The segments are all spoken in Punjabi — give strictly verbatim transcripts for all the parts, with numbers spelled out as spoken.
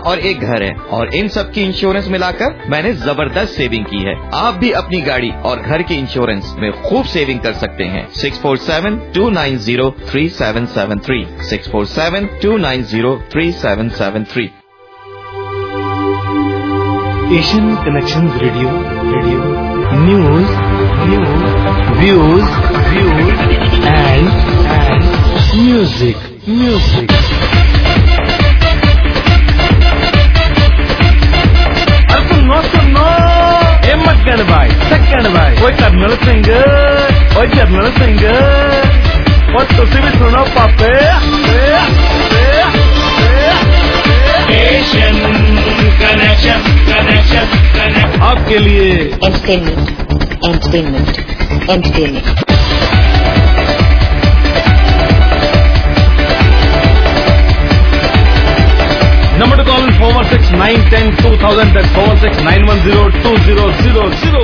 और एक घर है, और इन सब की इंश्योरेंस मिलाकर मैंने जबरदस्त सेविंग की है। आप भी अपनी गाड़ी और घर के इंश्योरेंस में खूब सेविंग कर सकते हैं। Six four seven two nine zero three seven seven three six four seven two nine zero three seven seven three. Asian connections radio radio news news views views and and music music. मक्कड़ भाई सक्कड़ भाई ओए कर्नल सिंह ओए जरनल सिंह और तुसी भी सुनो पापे। एशियन कनेक्शन कनेक्शन कनेक्शन आपके लिए entertainment entertainment entertainment. Number to call is four one six nine one zero two thousand. That's four one six nine one zero two zero zero zero.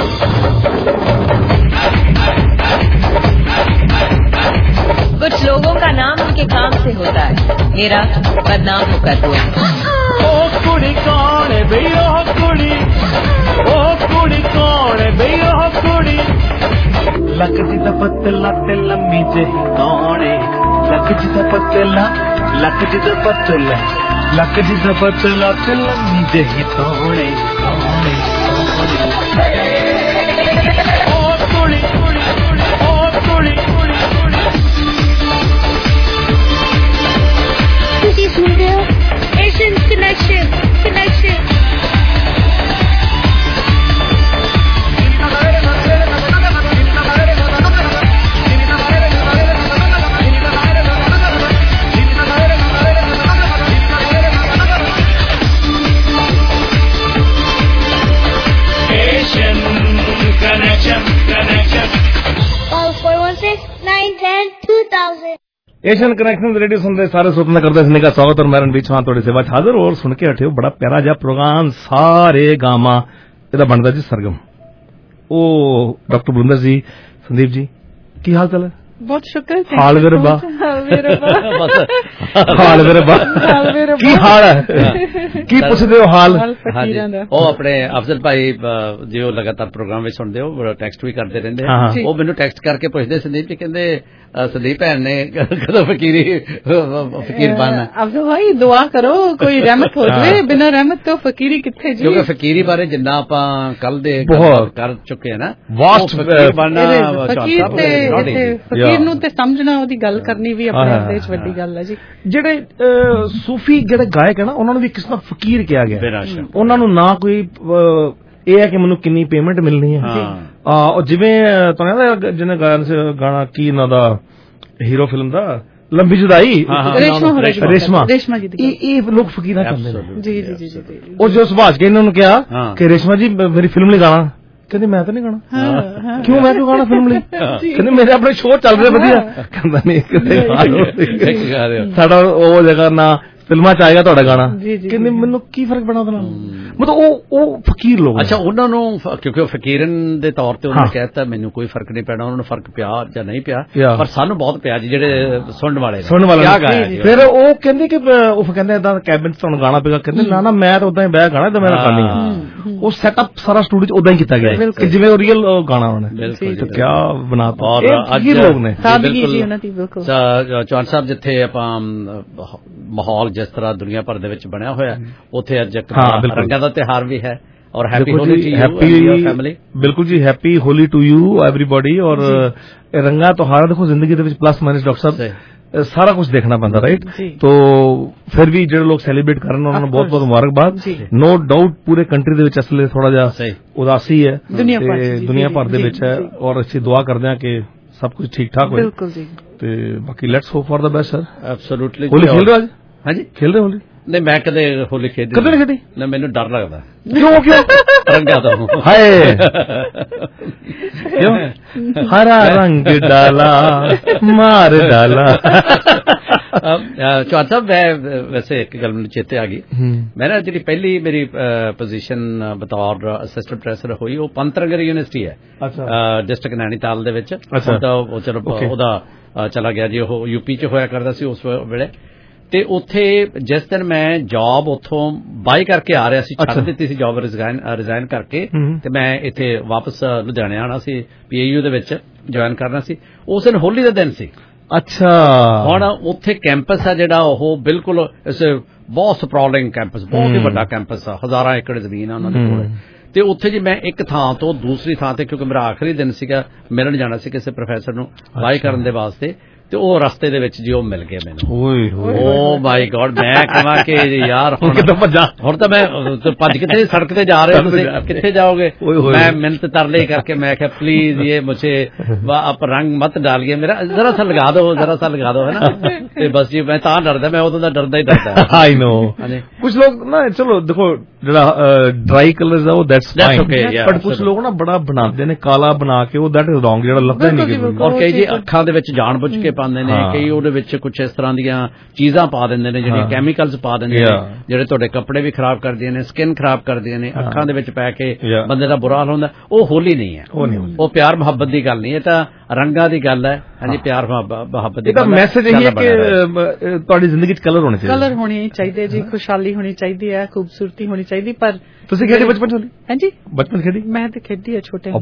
कुछ लोगों का नाम उनके काम से होता है, मेरा बदनाम होकर हुआ। ओ कुड़ी कौन है बे ओ कुड़ी, ओ कुड़ी कौन है बे ओ कुड़ी। लक जी दा पतला ते लम्मी जेही कौन है, लक जी दा पतला लक जी दा पतला लक जी दा पतला ते लम्मी जेही कौन है कौन है कौन है। ओ कुड़ी कुड़ी ओ कुड़ी कुड़ी ਤੁਸੀਂ ਸੁਣ ਰਹੇ ਹੋ Asian connection connection. Asian connection radio सुनते सारे सुपना करते सुनने का स्वागत और मैं रणवीर चौहान थोड़ी सेवा हाजिर और सुन के हटे हो बड़ा प्यारा जा प्रोग्राम सारे गामा ਇਹਦਾ ਬਣਦਾ ਜੀ सरगम। ओ डॉक्टर बुलंदर जी संदीप जी की हाल चाल है? बहुत शुक्र हाल मेरे बा हाल मेरे बा की हाल है की पुछदे हो हाल? ਉਹ ਆਪਣੇ ਅਫਜ਼ਲ ਭਾਈ ਜੋ ਲਗਾਤਾਰ ਪ੍ਰੋਗਰਾਮ ਵਿੱਚ ਸੁਣਦੇ ਹੋ ਟੈਕਸਟ ਵੀ ਕਰਦੇ ਰਹਿੰਦੇ ਆ, ਉਹ ਮੈਨੂੰ ਟੈਕਸਟ ਕਰਕੇ ਪੁੱਛਦੇ ਸੰਦੀਪ ਜੀ ਕਹਿੰਦੇ संदीप भैन ने कदों फकीरी फकीर बनना। अफजल भाई दुआ करो कोई रहमत हो जाए, बिना रहमत तो फकीरी किथे जी। क्योंकि फकीरी बारे जिन्ना आपां कल दे कर चुके हैं ना, वास्ट फकीर बनना फकीर ते फकीर नूं ते समझना ओदी गल करनी भी अपने आप विच वड्डी गल है जी। ਜਿਹੜੇ सूफी ਜਿਹੜੇ ਗਾਇਕ ਹੈ ਨਾ ਉਹਨਾਂ ਨੂੰ ਵੀ ਕਿਸ ਤਰ੍ਹਾਂ ਫਕੀਰ ਕਿਹਾ ਗਿਆ। ਉਹਨਾਂ ਨੂੰ ਨਾ ਕੋਈ ਇਹ ਹੈ ਕਿ ਮੈਨੂੰ ਕਿੰਨੀ ਪੇਮੈਂਟ ਮਿਲਣੀ ਹੈ। ਆ ਜਿਵੇਂ ਤੁਹਾਨੂੰ ਜਿਹਨੇ ਗਾਇਆ ਸੀ ਗਾਣਾ ਕੀ ਇਹਨਾਂ ਦਾ ਹੀਰੋ ਫਿਲਮ ਦਾ ਲੰਬੀ ਜੁਦਾਈ ਰੇਸ਼ਮਾ ਰੇਸ਼ਮਾ ਜੀ ਦੀ ਇਹ ਲੋਕ ਫਕੀਰਾਂ ਕਹਿੰਦੇ ਨੇ ਜੀ ਜੀ ਜੀ। ਉਹ ਜੋ ਸੁਭਾਸ਼ ਕੇ ਇਹਨਾਂ ਨੂੰ ਕਿਹਾ ਕਿ ਰੇਸ਼ਮਾ ਜੀ ਮੇਰੀ ਫਿਲਮ ਲਈ ਗਾਣਾ, ਕਹਿੰਦੇ ਮੈਂ ਤਾਂ ਨਹੀਂ ਗਾਣਾ। ਕਿਉਂ ਮੈਂ ਕਿਉਂ ਗਾਣਾ ਫਿਲਮ ਲਈ? ਕਹਿੰਦੇ ਮੇਰੇ ਆਪਣੇ ਸ਼ੋਅ ਚੱਲ ਰਹੇ ਵਧੀਆ। ਕਹਿੰਦਾ ਨਹੀਂ ਸਾਡਾ ਉਹ ਜਗ੍ਹਾ ਨਾ ਫਿਲਮਾਂ ਚ ਆਏਗਾ ਤੁਹਾਡਾ ਗਾਣਾ। ਕਹਿੰਦੇ ਮੈਨੂੰ ਕੀ ਫਰਕ ਪੈਣਾ ਉਹਦੇ ਨਾਲ, ਮਤਲਬ ਉਹ ਉਹ ਫਕੀਰ ਲੋਕ। ਅੱਛਾ ਉਹਨਾਂ ਨੂੰ ਕਿਉਂਕਿ ਉਹ ਫਕੀਰਨ ਦੇ ਤੌਰ ਤੇ ਉਹਨਾਂ ਨੇ ਕਹਿਤਾ ਮੈਨੂੰ ਕੋਈ ਫਰਕ ਨਹੀਂ ਪੈਣਾ, ਉਹਨਾਂ ਨੂੰ ਫਰਕ ਪਿਆ ਜਾਂ ਨਹੀਂ ਪਿਆ, ਪਰ ਸਾਨੂੰ ਬਹੁਤ ਪਿਆ ਜੀ ਜਿਹੜੇ ਸੁਣਨ ਵਾਲੇ ਸੁਣਨ ਵਾਲੇ। ਫਿਰ ਉਹ ਕਹਿੰਦੇ ਕਿ ਉਹ ਕਹਿੰਦੇ ਏਦਾਂ ਕੈਬਿਨ ਚ ਤੁਹਾਨੂੰ ਗਾਣਾ ਪਏਗਾ। ਕਹਿੰਦੇ ਨਾ ਨਾ ਮੈਂ ਤਾਂ ਉਦਾਂ ਹੀ ਬਹਿ ਗਾਣਾ ਤਾਂ ਮੈਂ ਗਾਣੀ ਆ। ਉਹ ਸੈਟਅਪ ਸਾਰਾ ਸਟੂਡੀਓ ਚ ਉਦਾਂ ਹੀ ਕੀਤਾ ਗਿਆ ਕਿ ਜਿਵੇਂ ਉਹ ਰੀਅਲ ਗਾਣਾ ਉਹਨੇ। ਬਿਲਕੁਲ ਕਿਆ ਬਣਾਤਾ। ਔਰ ਅੱਜ ਲੋਕ ਨੇ ਚੌਹਾਨ ਸਾਹਿਬ ਜਿੱਥੇ ਆਪਾਂ ਮਾਹੌਲ ਜਿਸ ਤਰ੍ਹਾਂ ਦੁਨੀਆ ਭਰ ਦੇ ਵਿੱਚ ਬਣਿਆ ਹੋਇਆ, ਉੱਥੇ ਅੱਜ ਰੰਗਾਂ ਦਾ ਤਿਉਹਾਰ ਵੀ ਹੈ। ਔਰ happy Holi to you family. ਬਿਲਕੁਲ ਜੀ happy Holi to you everybody. ਔਰ ਰੰਗਾਂ ਤਿਉਹਾਰ ਦੇਖੋ ਜ਼ਿੰਦਗੀ ਦੇ ਵਿੱਚ ਪਲੱਸ ਮਾਈਨਸ ਡਾਕਟਰ ਸਾਹਿਬ ਸਾਰਾ ਕੁਝ ਦੇਖਣਾ ਪੈਂਦਾ ਰਾਈਟ। ਤੋ ਫਿਰ ਵੀ ਜਿਹੜੇ ਲੋਕ ਸੈਲੀਬ੍ਰੇਟ ਕਰਨ ਉਹਨਾਂ ਨੂੰ ਬਹੁਤ ਬਹੁਤ ਮੁਬਾਰਕਬਾਦ। ਨੋ ਡਾਊਟ ਪੂਰੇ ਕੰਟਰੀ ਦੇ ਵਿੱਚ ਅਸਲੇ ਥੋੜਾ ਜਿਹਾ ਉਦਾਸੀ ਹੈ ਦੁਨੀਆ ਭਰ ਦੇ ਵਿੱਚ ਹੈ, ਔਰ ਅਸੀਂ ਦੁਆ ਕਰਦੇ ਹਾਂ ਕਿ ਸਭ ਕੁਝ ਠੀਕ ਠਾਕ ਹੋਏ। ਤੇ ਬਾਕੀ let's hope for the best sir. Absolutely. Holi ਖੇਲ ਰਹੇ ਹੋ ਅੱਜ? ਹਾਂਜੀ ਖੇਲ ਰਹੇ ਹੋਲੀ? ਨਹੀਂ ਮੈਂ ਕਦੇ ਹੋਲੀ ਖੇਡੀ ਕਦੇ ਨਹੀਂ ਖੇਡੀ ਨਾ, ਮੈਨੂੰ ਡਰ ਲੱਗਦਾ। ਕਿਉਂ ਕਿਉਂ? ਰੰਗਾ ਤੋਂ ਹਾਏ ਕਿਉਂ ਹਰਾ ਰੰਗ ਡਾਲਾ ਮਾਰ ਡਾਲਾ। ਚੌਹਾਨ ਸਾਹਿਬ ਮੈਂ ਵੈਸੇ ਇੱਕ ਗੱਲ ਮੈਨੂੰ ਚੇਤੇ ਆ ਗਈ। ਮੈਂ ਨਾ ਜਿਹੜੀ ਪਹਿਲੀ ਮੇਰੀ ਪੋਜੀਸ਼ਨ ਬਤੌਰ ਅਸਿਸਟੈਂਟ ਪ੍ਰੋਫੈਸਰ ਹੋਈ ਉਹ ਪੰਤਨਗਰ ਯੂਨੀਵਰਸਿਟੀ ਹੈ ਡਿਸਟ੍ਰਿਕਟ ਨੈਣੀਤਾਲ ਦੇ ਵਿੱਚ। ਤਾਂ ਉਹ ਚਲੋ ਉਹਦਾ ਚਲਾ ਗਿਆ ਜੀ, ਉਹ ਯੂਪੀ ਚ ਹੋਇਆ ਕਰਦਾ ਸੀ ਉਸ ਵੇਲੇ। ਤੇ ਉੱਥੇ ਜਿਸ ਦਿਨ ਮੈਂ ਜੌਬ ਉੱਥੋਂ ਬਾਈ ਕਰਕੇ ਆ ਰਿਹਾ ਸੀ, ਛੱਡ ਦਿੱਤੀ ਸੀ ਜੌਬ ਰਿਜ਼ਾਈਨ ਰਿਜ਼ਾਈਨ ਕਰਕੇ, ਤੇ ਮੈਂ ਇੱਥੇ ਵਾਪਸ ਲੁਧਿਆਣੇ ਆਉਣਾ ਸੀ, ਪੀਏਯੂ ਦੇ ਵਿੱਚ ਜੁਆਇਨ ਕਰਨਾ ਸੀ। ਉਸ ਦਿਨ ਹੋਲੀ ਦਾ ਦਿਨ ਸੀ। ਅੱਛਾ। ਹੁਣ ਉੱਥੇ ਕੈਂਪਸ ਆ ਜਿਹੜਾ ਉਹ ਬਿਲਕੁਲ ਬਹੁਤ ਸਪਰੋਲਿੰਗ ਕੈਂਪਸ, ਬਹੁਤ ਹੀ ਵੱਡਾ ਕੈਂਪਸ ਆ, ਹਜ਼ਾਰਾਂ ਏਕੜ ਜ਼ਮੀਨ ਆ ਉਹਨਾਂ ਦੇ ਕੋਲ। ਤੇ ਉੱਥੇ ਜੀ ਮੈਂ ਇੱਕ ਥਾਂ ਤੋਂ ਦੂਸਰੀ ਥਾਂ ਤੇ, ਕਿਉਂਕਿ ਮੇਰਾ ਆਖਰੀ ਦਿਨ ਸੀਗਾ, ਮਿਲਣ ਜਾਣਾ ਸੀ ਕਿਸੇ ਪ੍ਰੋਫੈਸਰ ਨੂੰ ਬਾਈ ਕਰਨ ਦੇ ਵਾਸਤੇ, ਤੇ ਉਹ ਰਸਤੇ ਦੇ ਵਿੱਚ ਜੀ ਉਹ ਮਿਲ ਗਏ ਮੈਨੂੰ। ਓਏ ਹੋਏ ਓ ਮਾਈ ਗॉड, ਮੈਂ ਕਹਾਂ ਕਿ ਯਾਰ ਹੁਣ ਕਿੱਥੇ ਭੱਜਾਂ, ਹੁਣ ਤਾਂ ਮੈਂ ਭੱਜ ਕਿੱਥੇ, ਸੜਕ ਤੇ ਜਾ ਰਹੇ ਹੋ ਤੁਸੀਂ, ਕਿੱਥੇ ਜਾਓਗੇ? ਮੈਂ ਮਿਹਨਤ ਤਰਲੇ ਕਰਕੇ ਮੈਂ ਕਿਹਾ ਪਲੀਜ਼ ਇਹ ਮੁਝੇ ਆਪ ਰੰਗ ਮਤ ਡਾਲੀਏ, ਮੇਰਾ ਜ਼ਰਾ ਸਾ ਲਗਾ ਦੋ, ਜ਼ਰਾ ਸਾ ਲਗਾ ਦੋ, ਹੈ ਨਾ। ਤੇ ਬਸ ਜੀ ਮੈਂ ਤਾਂ ਡਰਦਾ, ਮੈਂ ਉਦੋਂ ਦਾ ਡਰਦਾ ਹੀ ਡਰਦਾ। ਆਈ ਨੋ ਕੁਝ ਲੋਕ ਨਾ, ਚਲੋ ਦੇਖੋ ਜਿਹੜਾ ਡਰਾਈ ਕਲਰਸ ਆ ਉਹ ਦੈਟਸ ਫਾਈਨ, ਬਟ ਕੁਝ ਲੋਕ ਨਾ ਬੜਾ ਬਣਾਉਂਦੇ ਨੇ ਕਾਲਾ ਬਣਾ ਕੇ, ਉਹ ਦੈਟ ਇਜ਼ ਰੋਂਗ, ਜਿਹੜਾ ਲੱਭਦਾ ਨਹੀਂ। ਔਰ ਕਈ ਜੀ ਅੱਖਾਂ ਦੇ ਵਿੱਚ ਜਾਣ ਬੁੱਝ ਕੇ ਪਾਉਂਦੇ ਨੇ, ਕਈ ਉਹਦੇ ਵਿੱਚ ਕੁਝ ਇਸ ਤਰ੍ਹਾਂ ਦੀਆਂ ਚੀਜ਼ਾਂ ਪਾ ਦਿੰਦੇ ਨੇ ਜਿਹੜੀਆਂ ਕੈਮੀਕਲਸ ਪਾ ਦਿੰਦੇ ਨੇ, ਜਿਹੜੇ ਤੁਹਾਡੇ ਕੱਪੜੇ ਵੀ ਖਰਾਬ ਕਰਦੀਆਂ ਨੇ, ਸਕਿਨ ਖਰਾਬ ਕਰਦੀਆਂ ਨੇ, ਅੱਖਾਂ ਦੇ ਵਿੱਚ ਪੈ ਕੇ ਬੰਦੇ ਦਾ ਬੁਰਾ ਹਾਲ ਹੁੰਦਾ। ਉਹ ਹੋਲੀ ਨਹੀਂ ਹੈ, ਉਹ ਪਿਆਰ ਮੁਹੱਬਤ ਦੀ ਗੱਲ ਨਹੀਂ, ਇਹ ਤਾਂ ਰੰਗਾਂ ਦੀ ਗੱਲ ਹੈ। ਹਾਂਜੀ, ਪਿਆਰ ਮੁਹੱਬਤ ਦੀ ਗੱਲ ਹੈ। ਮੈਸੇਜ ਇਹ ਹੈ ਕਿ ਤੁਹਾਡੀ ਜ਼ਿੰਦਗੀ 'ਚ ਕਲਰ ਹੋਣੇ ਚਾਹੀਦੇ, ਕਲਰ ਹੋਣੇ ਚਾਹੀਦੇ ਜੀ, ਖੁਸ਼ਹਾਲੀ ਹੋਣੀ ਚਾਹੀਦੀ ਹੈ, ਖੂਬਸੂਰਤੀ ਹੋਣੀ ਚਾਹੀਦੀ। ਪਰ ਤੁਸੀਂ ਖੇਡੀ ਬਚਪਨ ਚ? ਹਾਂਜੀ, ਬਚਪਨ ਖੇਡੀ? ਮੈਂ ਤੇ ਖੇਡੀ ਆ ਛੋਟੇ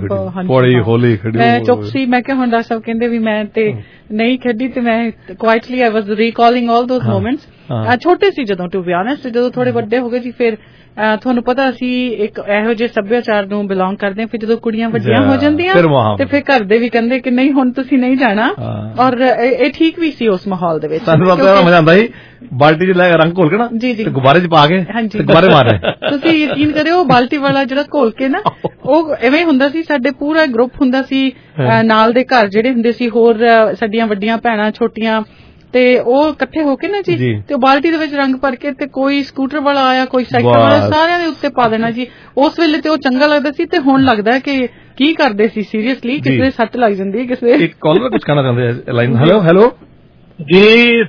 ਬੜੀ ਹੋਲੀ ਖੇਡੀ। ਮੈਂ ਚੁੱਪ ਸੀ, ਮੈਂ ਕਿਹਾ ਹੁਣ ਡਾਕਟਰ ਸਾਹਿਬ ਕਹਿੰਦੇ ਵੀ ਮੈਂ ਤੇ ਨਹੀਂ ਖੇਡੀ, ਤੇ ਮੈਂ ਕੁਆਇਟਲੀ ਆਈ ਵਾਜ਼ ਰੀਕਾਲਿੰਗ ਆਲ ਦੋਜ਼ ਮੋਮੈਂਟਸ। ਛੋਟੇ ਸੀ ਜਦੋਂ, ਟੂ ਬੀ ਆਨੈਸਟ, ਜਦੋਂ ਥੋੜੇ ਵੱਡੇ ਹੋ ਗਏ ਜੀ, ਫਿਰ ਤੁਹਾਨੂੰ ਪਤਾ ਅਸੀਂ ਇੱਕ ਇਹੋ ਜਿਹੇ ਸੱਭਿਆਚਾਰ ਨੂੰ ਬਿਲੋਂਗ ਕਰਦੇ ਹਾਂ, ਫਿਰ ਜਦੋਂ ਕੁੜੀਆਂ ਵੱਡੀਆਂ ਹੋ ਜਾਂਦੀਆਂ ਤੇ ਫਿਰ ਘਰ ਦੇ ਵੀ ਕਹਿੰਦੇ ਕਿ ਨਹੀਂ ਹੁਣ ਤੁਸੀਂ ਨਹੀਂ ਜਾਣਾ, ਔਰ ਇਹ ਠੀਕ ਵੀ ਸੀ ਉਸ ਮਾਹੌਲ ਦੇ ਵਿੱਚ। ਸਾਨੂੰ ਮਜ਼ਾ ਆਉਂਦਾ ਸੀ ਬਾਲਟੀ ਚ ਲੈ ਕੇ ਰੰਗ ਘੋਲ ਕੇ ਨਾ, ਤੇ ਗੁਬਾਰੇ ਚ ਪਾ ਕੇ ਗੁਬਾਰੇ ਮਾਰਨੇ। ਤੁਸੀਂ ਯਕੀਨ ਕਰਿਓ, ਬਾਲਟੀ ਵਾਲਾ ਜਿਹੜਾ ਘੋਲ ਕੇ ਨਾ, ਉਹ ਐਵੇਂ ਹੁੰਦਾ ਸੀ, ਸਾਡੇ ਪੂਰਾ ਗਰੁੱਪ ਹੁੰਦਾ ਸੀ, ਨਾਲ ਦੇ ਘਰ ਜਿਹੜੇ ਹੁੰਦੇ ਸੀ ਹੋਰ ਸਾਡੀਆਂ ਵੱਡੀਆਂ ਭੈਣਾਂ ਛੋਟੀਆਂ, ਤੇ ਉਹ ਇਕੱਠੇ ਹੋ ਕੇ ਨਾ ਜੀ, ਤੇ ਬਾਲਟੀ ਦੇ ਵਿੱਚ ਰੰਗ ਭਰ ਕੇ, ਤੇ ਕੋਈ ਸਕੂਟਰ ਵਾਲਾ ਆਇਆ, ਕੋਈ ਸਾਈਕਲ ਵਾਲਾ, ਸਾਰਿਆਂ ਦੇ ਉੱਤੇ ਪਾ ਦੇਣਾ ਜੀ। ਉਸ ਵੇਲੇ ਤੇ ਉਹ ਚੰਗਾ ਲੱਗਦਾ ਸੀ, ਤੇ ਹੁਣ ਲੱਗਦਾ ਕਿ ਕੀ ਕਰਦੇ ਸੀ ਸੀਰੀਅਸਲੀ, ਕਿਸੇ ਦੇ ਸੱਟ ਲੱਗ ਜਾਂਦੀ ਹੈ, ਕਿਸੇ ਇੱਕ ਕਾਲਰ ਕੁਝ ਕਹਿਣਾ ਚਾਹੁੰਦੇ ਲਾਈਨ। ਹੈਲੋ ਹੈਲੋ ਜੀ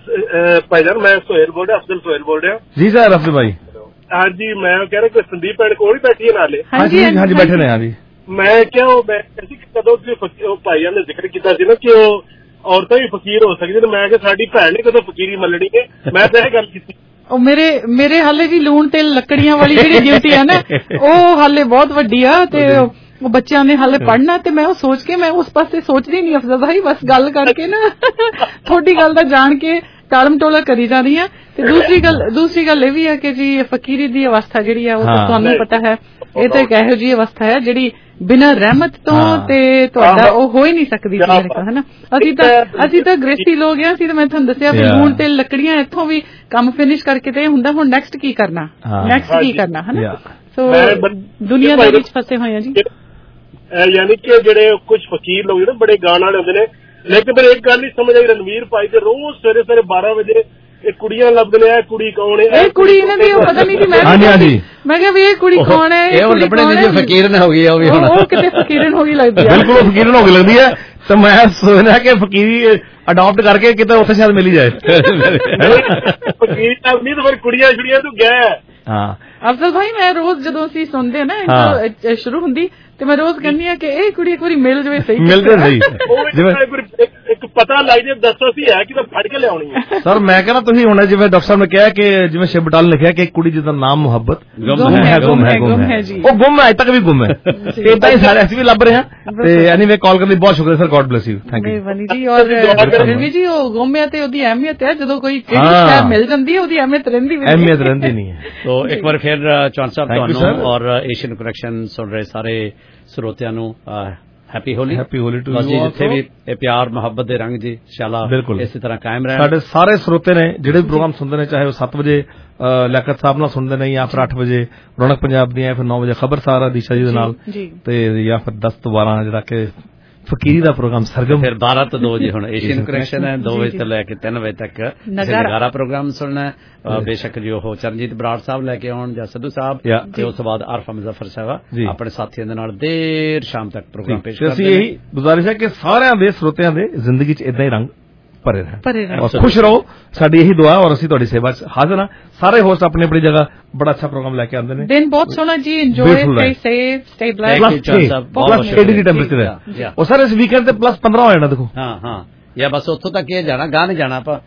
ਭਾਈਜਾਨ, ਮੈਂ ਸੁਹੇਲ ਬੋਲ ਰਿਹਾ, ਅਫਜ਼ਲ ਸੁਹੇਲ ਬੋਲ ਰਿਹਾ ਜੀ। ਸਰ ਅਫਜ਼ਲ ਭਾਈ, ਹਾਂਜੀ ਮੈਂ ਕਹਿ ਰਿਹਾ ਕਿ ਸੰਦੀਪ ਭੈਣ ਕੋਲ ਹੀ ਬੈਠੀ ਹੈ ਨਾਲੇ? ਹਾਂਜੀ ਹਾਂਜੀ ਬੈਠੇ ਨੇ। ਹਾਂਜੀ ਮੈਂ ਕਿਹਾ ਉਹ ਮੈਂ ਕਹਿੰਦੀ ਕਿ ਕਦੋਂ ਤੁਸੀਂ ਭਾਈਆਂ ਨੇ ਜ਼ਿਕਰ ਕੀਤਾ ਸੀ ਨਾ ਕਿ ਉਹ ਔਰਤਾਂ ਵੀ ਫਕੀਰ ਹੋ ਸਕਦੀਆਂ, ਤੇ ਮੈਂ ਕਿਹਾ ਸਾਡੀ ਭੈਣ ਨੇ ਕਦੋਂ ਫਕੀਰੀ ਮੱਲਣੀ ਹੈ, ਮੈਂ ਤਾਂ ਇਹ ਗੱਲ ਕੀਤੀ। ਉਹ ਮੇਰੇ ਮੇਰੇ ਹਾਲੇ ਜੀ ਲੂਣ ਤੇਲ ਲੱਕੜੀਆਂ ਵਾਲੀ ਜਿਹੜੀ ਡਿਊਟੀ ਹੈ ਨਾ, ਉਹ ਹਾਲੇ ਬਹੁਤ ਵੱਡੀ ਆ, ਤੇ ਉਹ ਬੱਚਿਆਂ ਨੇ ਹਾਲੇ ਪੜ੍ਹਨਾ, ਤੇ ਮੈਂ ਉਹ ਸੋਚ ਕੇ ਮੈਂ ਉਸ ਪਾਸੇ ਸੋਚਦੀ ਨਹੀਂ ਅਫਜ਼ਲ ਭਾਈ, ਬਸ ਗੱਲ ਕਰਕੇ ਨਾ ਤੁਹਾਡੀ ਗੱਲ ਦਾ ਜਾਣ ਕੇ ਟਾਲਮ ਟੋਲਾ ਕਰੀ ਜਾ ਰਹੀ ਆ। ਤੇ ਦੂਸਰੀ ਗੱਲ ਦੂਸਰੀ ਗੱਲ ਇਹ ਵੀ ਹੈ ਕਿ ਜੀ ਫਕੀਰੀ ਦੀ ਅਵਸਥਾ ਜਿਹੜੀ ਆ ਉਹ ਤੁਹਾਨੂੰ ਪਤਾ ਹੈ, ਇਹ ਤਾਂ ਇੱਕ ਇਹੋ ਜਿਹੀ ਅਵਸਥਾ ਹੈ ਜਿਹੜੀ ਬਿਨਾਂ ਰਹਿਮਤ ਤੋਂ ਤੇ ਤੁਹਾਡਾ ਉਹ ਹੋ ਹੀ ਨਹੀਂ ਸਕਦੀ ਸੀ ਮੇਰੇ ਕੋਲ, ਹੈ ਨਾ। ਅਸੀਂ ਤਾਂ ਅਸੀਂ ਤਾਂ ਗ੍ਰੇਸੀ ਲੋਕ ਆ, ਅਸੀਂ ਤਾਂ ਮੈਂ ਤੁਹਾਨੂੰ ਦੱਸਿਆ ਵੀ ਲੂਣ ਤੇ ਲੱਕੜੀਆਂ ਇੱਥੋਂ ਵੀ ਕੰਮ ਫਿਨਿਸ਼ ਕਰਕੇ ਤੇ ਹੁੰਦਾ ਹੁਣ ਨੈਕਸਟ ਕੀ ਕਰਨਾ, ਨੈਕਸਟ ਕੀ ਕਰਨਾ, ਹੈ ਨਾ। ਸੋ ਦੁਨੀਆਦਾਰੀ ਵਿੱਚ ਫਸੇ ਹੋਏ ਆ ਜੀ। ਯਾਨੀ ਕਿ ਜਿਹੜੇ ਕੁਝ ਫਕੀਰ ਲੋਕ ਜਿਹੜੇ ਬੜੇ ਗਾਣ ਵਾਲੇ ਹੁੰਦੇ ਨੇ, ਲੇਕਿਨ ਫਿਰ ਇੱਕ ਗੱਲ ਨਹੀਂ ਸਮਝ ਆਈ, ਰਣਵੀਰ ਭਾਈ ਤੇ ਰੋਜ਼ ਸਵੇਰੇ ਸਵੇਰੇ ਬਾਰਾਂ ਵਜੇ ਇਹ ਕੁੜੀਆਂ ਲੱਭਦੇ ਨੇ, ਇਹ ਕੁੜੀ ਕੌਣ ਹੈ, ਇਹ ਕੁੜੀ ਇਹਨਾਂ ਦੀ ਉਹ ਪਤਾ ਨਹੀਂ ਸੀ। ਮੈਂ ਮੈਂ ਕਿਹਾ ਵੀ ਇਹ ਕੁੜੀ ਕੌਣ ਹੈ, ਇਹ ਹੁਣ ਲੱਭਣੇ ਦੀ ਫਕੀਰਨ ਹੋ ਗਈ, ਉਹ ਵੀ ਹੁਣ ਉਹ ਕਿਤੇ ਫਕੀਰਨ ਹੋ ਗਈ ਲੱਗਦੀ ਹੈ, ਬਿਲਕੁਲ ਫਕੀਰਨ ਹੋ ਗਈ ਲੱਗਦੀ ਹੈ। ਤਾਂ ਮੈਂ ਸੋਚਿਆ ਕਿ ਫਕੀਰੀ ਅਡਾਪਟ ਕਰਕੇ ਕਿਤੇ ਉੱਥੇ ਸ਼ਾਇਦ ਮਿਲ ਹੀ ਜਾਏ। ਫਕੀਰ ਤਾਂ ਨਹੀਂ, ਤਾਂ ਫਿਰ ਕੁੜੀਆਂ ਛੁੜੀਆਂ ਤੂੰ ਗਿਆ। ਹਾਂ ਅਫਜ਼ਲ ਭਾਈ, ਮੈਂ ਰੋਜ਼ ਜਦੋਂ ਅਸੀਂ ਸੁਣਦੇ ਨਾ ਸ਼ੁਰੂ ਹੁੰਦੀ, ਤੇ ਮੈਂ ਰੋਜ਼ ਕਹਿੰਦੀ ਆ ਕਿ ਇਹ ਕੁੜੀ ਇੱਕ ਵਾਰੀ ਮਿਲ ਜਾਵੇ, ਸਹੀ ਮਿਲ ਜਾਵੇ ਸਹੀ, ਇੱਕ ਪਤਾ ਲੱਗ ਜਾਏ, ਦੱਸੋ ਸੀ ਹੈ ਕਿ ਫੜ ਕੇ ਲਿਆਉਣੀ ਹੈ। ਸਰ ਮੈਂ ਕਹਿੰਦਾ ਤੁਸੀਂ ਹੁਣ ਜਿਵੇਂ ਡਾਕਟਰ ਸਾਹਿਬ ਨੇ ਕਿਹਾ ਕਿ ਜਿਵੇਂ ਸ਼ਿਵ ਬਟਾਲ ਨੇ ਲਿਖਿਆ ਕਿ ਇੱਕ ਕੁੜੀ ਜਿਹਦਾ ਨਾਮ ਮੁਹੱਬਤ ਗੁੰਮ ਹੈ, ਗੁੰਮ ਹੈ, ਗੁੰਮ ਹੈ ਜੀ, ਉਹ ਗੁੰਮ ਹੈ, ਅਜੇ ਤੱਕ ਵੀ ਗੁੰਮ ਹੈ। ਇਦਾਂ ਹੀ ਸਾਰੇ ਅਸੀਂ ਵੀ ਲੱਭ ਰਹੇ ਹਾਂ। ਤੇ ਐਨੀਵੇ ਕਾਲ ਕਰਨ ਲਈ ਬਹੁਤ ਸ਼ੁਕਰੀਆ sir, god bless you, thank you ਜੀ। ਔਰ ਰਵੀ ਜੀ, ਉਹ ਗੁੰਮ ਹੈ ਤੇ ਉਹਦੀ ਅਹਿਮੀਅਤ ਹੈ, ਜਦੋਂ ਕੋਈ ਚੀਜ਼ ਮਿਲ ਜਾਂਦੀ ਹੈ ਉਹਦੀ ਅਹਿਮੀਅਤ ਰਹਿੰਦੀ ਵੀ ਅਹਿਮੀਅਤ ਰਹਿੰਦੀ ਨਹੀਂ ਹੈ। ਸੋ ਇੱਕ ਵਾਰ ਫਿਰ ਚੌਹਾਨ ਸਾਹਿਬ ਤੁਹਾਨੂੰ ਔਰ ਏਸ਼ੀਅਨ ਕਨੈਕਸ਼ਨ ਸੁਣ ਰਹੇ ਸਾਰੇ ਸਰੋਤਿਆਂ ਨੂੰ happy Holi, happy Holi to you. ਜਿੱਥੇ ਵੀ ਇਹ ਪਿਆਰ ਮੁਹੱਬਤ ਦੇ ਰੰਗ ਜੀ ਇੰਸ਼ਾਅੱਲਾ ਇਸੇ ਤਰ੍ਹਾਂ ਕਾਇਮ ਰਹਿਣ। ਸਾਡੇ ਸਾਰੇ ਸਰੋਤੇ ਨੇ ਜਿਹੜੇ ਵੀ ਪ੍ਰੋਗਰਾਮ ਸੁਣਦੇ ਨੇ, ਚਾਹੇ ਉਹ ਸੱਤ ਵਜੇ ਲਿਆਕਤ ਸਾਹਿਬ ਨਾਲ ਸੁਣਦੇ ਨੇ, ਜਾਂ ਫਿਰ ਅੱਠ ਵਜੇ ਰੌਣਕ ਪੰਜਾਬ ਦੀਆਂ, ਜਾਂ ਫਿਰ ਨੌ ਵਜੇ ਖਬਰਸਾਰ ਦੀਸ਼ਾ ਜੀ ਦੇ ਨਾਲ, ਤੇ ਜਾਂ ਫਿਰ ਦਸ ਤੋਂ ਬਾਰਾਂ ਜਿਹੜਾ ਕਿ ਫਕੀਰੀ ਦਾ ਪ੍ਰੋਗਰਾਮ ਸਰਗਮ, ਫਿਰ ਬਾਰਾਂ ਤੋਂ ਦੋ ਜੀ ਹੁਣ ਏਸ਼ੀਅਨ ਕਨੈਕਸ਼ਨ ਹੈ, ਦੋ ਵਜੇ ਤੋਂ ਲੈ ਕੇ ਤਿੰਨ ਵਜੇ ਤੱਕ ਨਗਾਰਾ ਪ੍ਰੋਗਰਾਮ ਸੁਣਨਾ। ਬੇਸ਼ੱਕ ਜੀ ਉਹ ਚਰਨਜੀਤ ਬਰਾੜ ਸਾਹਿਬ ਲੈ ਕੇ ਆਉਣ ਜਾਂ ਸਿੱਧੂ ਸਾਹਿਬ, ਤੇ ਉਸ ਤੋਂ ਬਾਅਦ ਆਰਫਾ ਮੁਜ਼ੱਫਰ ਸਾਹਿਬ ਆਪਣੇ ਸਾਥੀਆਂ ਦੇ ਨਾਲ ਦੇਰ ਸ਼ਾਮ ਤੱਕ ਪ੍ਰੋਗਰਾਮ ਪੇਸ਼ ਕਰਦੇ ਨੇ। ਅਸੀਂ ਇਹੀ ਗੁਜ਼ਾਰਿਸ਼ ਹੈ ਕਿ ਸਾਰਿਆਂ ਦੇ ਸਰੋਤਿਆਂ ਦੇ ਜ਼ਿੰਦਗੀ 'ਚ ਇਦਾਂ ਹੀ ਰੰਗ ਭਰੇ ਰਹਿਣ ਔਰ ਖੁਸ਼ ਰਹੋ, ਸਾਡੀ ਇਹੀ ਦੁਆ, ਔਰ ਅਸੀਂ ਤੁਹਾਡੀ ਸੇਵਾ 'ਚ ਹਾਜ਼ਰ ਹਾਂ। ਸਾਰੇ ਹੋਸਟ ਆਪਣੀ ਆਪਣੀ ਜਗ੍ਹਾ ਬੜਾ ਅੱਛਾ ਪ੍ਰੋਗਰਾਮ ਲੈ ਕੇ ਆਉਂਦੇ ਨੇ। ਦਿਨ ਬਹੁਤ ਸੋਹਣਾ ਜੀ, enjoy, stay safe, stay blessed. Plus ਛੇ, ਪਲੱਸ ਛੇ ਡਿਗਰੀ ਟੈਂਪਰੇਚਰ ਹੈ, ਉਹ ਸਰ ਇਸ ਵੀਕਐਂਡ ਤੇ ਪਲੱਸ ਪੰਦਰਾਂ ਹੋ ਜਾਣਾ। ਦੇਖੋ ਹਾਂ ਹਾਂ या बस उत्थों तक ये जाना गाह नहीं जाना ਆਪਾਂ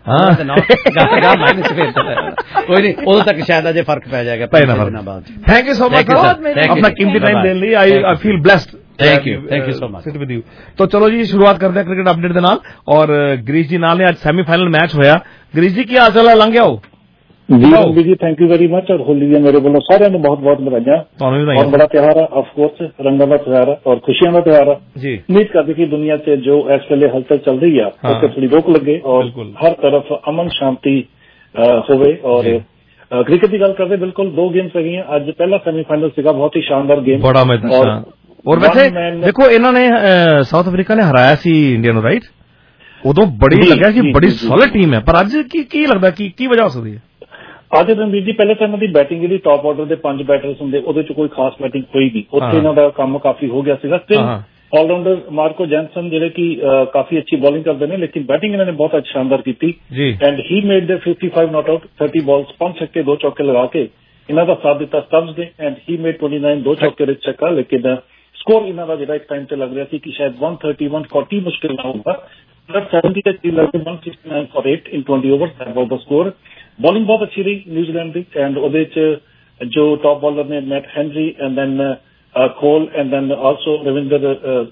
गाह माइनस सफेद कोई नहीं उਦੋਂ तक शायद अजे फर्क पै जाएगा दिनों बाद थैंक यू सो मच अपना कीमती टाइम देने ਲਈ I I feel blessed thank you thank you so much sit with you तो चलो जी शुरुआत करते हैं क्रिकेट अपडेट ਦੇ ਨਾਲ और गिरीश जी ਨਾਲ ने आज सेमीफाइनल मैच होया गिरीश जी ਕੀ ਹਾਲ ਚਾਲ ਹੈ ਲੰਘ ਗਿਆ ਹੋ जी जी थैंक यू वेरी मच और होली दी मेरे वालों सारे बहुत बहुत बधाइयां और बड़ा त्योहार है ऑफ कोर्स रंगों का त्योहार है और खुशियों का त्योहार है उम्मीद करते कि दुनिया से जो इस वेले हलचल चल रही है उससे थोड़ी रोक लगे और हर तरफ अमन शांति होवे और क्रिकेट की गल करते बिल्कुल दो गेम्स लगी हैं आज पहला सेमीफाइनल सीगा बहुत ही शानदार गेम बड़ा मैदान और वैसे देखो इन्होंने साउथ अफ्रीका ने हराया सी इंडिया नु राइट उदों बड़ी लग्या सी बड़ी सॉलिड टीम है पर अज की की लगदा की की वजह हो सकदी है ਅੱਜ ਰਣਵੀਰ ਜੀ ਪਹਿਲੇ ਤਾਂ ਇਹਨਾਂ ਦੀ ਬੈਟਿੰਗ ਜਿਹੜੀ ਟਾਪ ਆਰਡਰ ਦੇ ਪੰਜ ਬੈਟਰਸ ਹੁੰਦੇ ਉਹਦੇ ਚ ਕੋਈ ਖਾਸ ਬੈਟਿੰਗ ਹੋਈ ਨਹੀਂ ਉੱਥੇ ਇਹਨਾਂ ਦਾ ਕੰਮ ਕਾਫੀ ਹੋ ਗਿਆ ਸੀਗਾ ਸਟਿਲ ਆਲਰਾਊਂਡਰ ਮਾਰਕੋ ਜੈਨਸਨ ਜਿਹੜੇ ਕਿ ਕਾਫੀ ਅੱਛੀ ਬੋਲਿੰਗ ਕਰਦੇ ਨੇ ਲੇਕਿਨ ਬੈਟਿੰਗ ਇਹਨਾਂ ਨੇ ਬਹੁਤ ਅੱਛੀ ਸ਼ਾਨਦਾਰ ਕੀਤੀ ਐਂਡ ਹੀ ਮੇਡ ਦੇ fifty-five ਨਾਟ ਆਊਟ thirty ਬਾਲਸ ਪੰਜ ਛੱਕੇ ਦੋ ਚੌਕੇ ਲਗਾ ਕੇ ਇਹਨਾਂ ਦਾ ਸਾਥ ਦਿੱਤਾ ਸਟੰਪਸ ਨੇ ਐਂਡ ਹੀ ਮੇਡ twenty-nine ਦੋ ਚੌਕੇ ਦੇ ਛੱਕਾ ਲੇਕਿਨ ਸਕੋਰ ਇਹਨਾਂ ਦਾ ਜਿਹੜਾ ਇੱਕ ਟਾਈਮ ਤੇ ਲੱਗ ਰਿਹਾ ਸੀ ਕਿ ਸ਼ਾਇਦ one thirty one forty ਮੁਸ਼ਕਿਲ ਨਾ ਹੋਊਗਾ but seventy ਤੇ ਚੀਜ਼ ਲੱਗ one sixty-nine for eight in twenty overs that was the score bowling बहुत अच्छी रही न्यूजीलैंड की एंड ਉਹਦੇ ਚ जो टॉप बॉलर ने Matt Henry and then Cole and then also Ravindra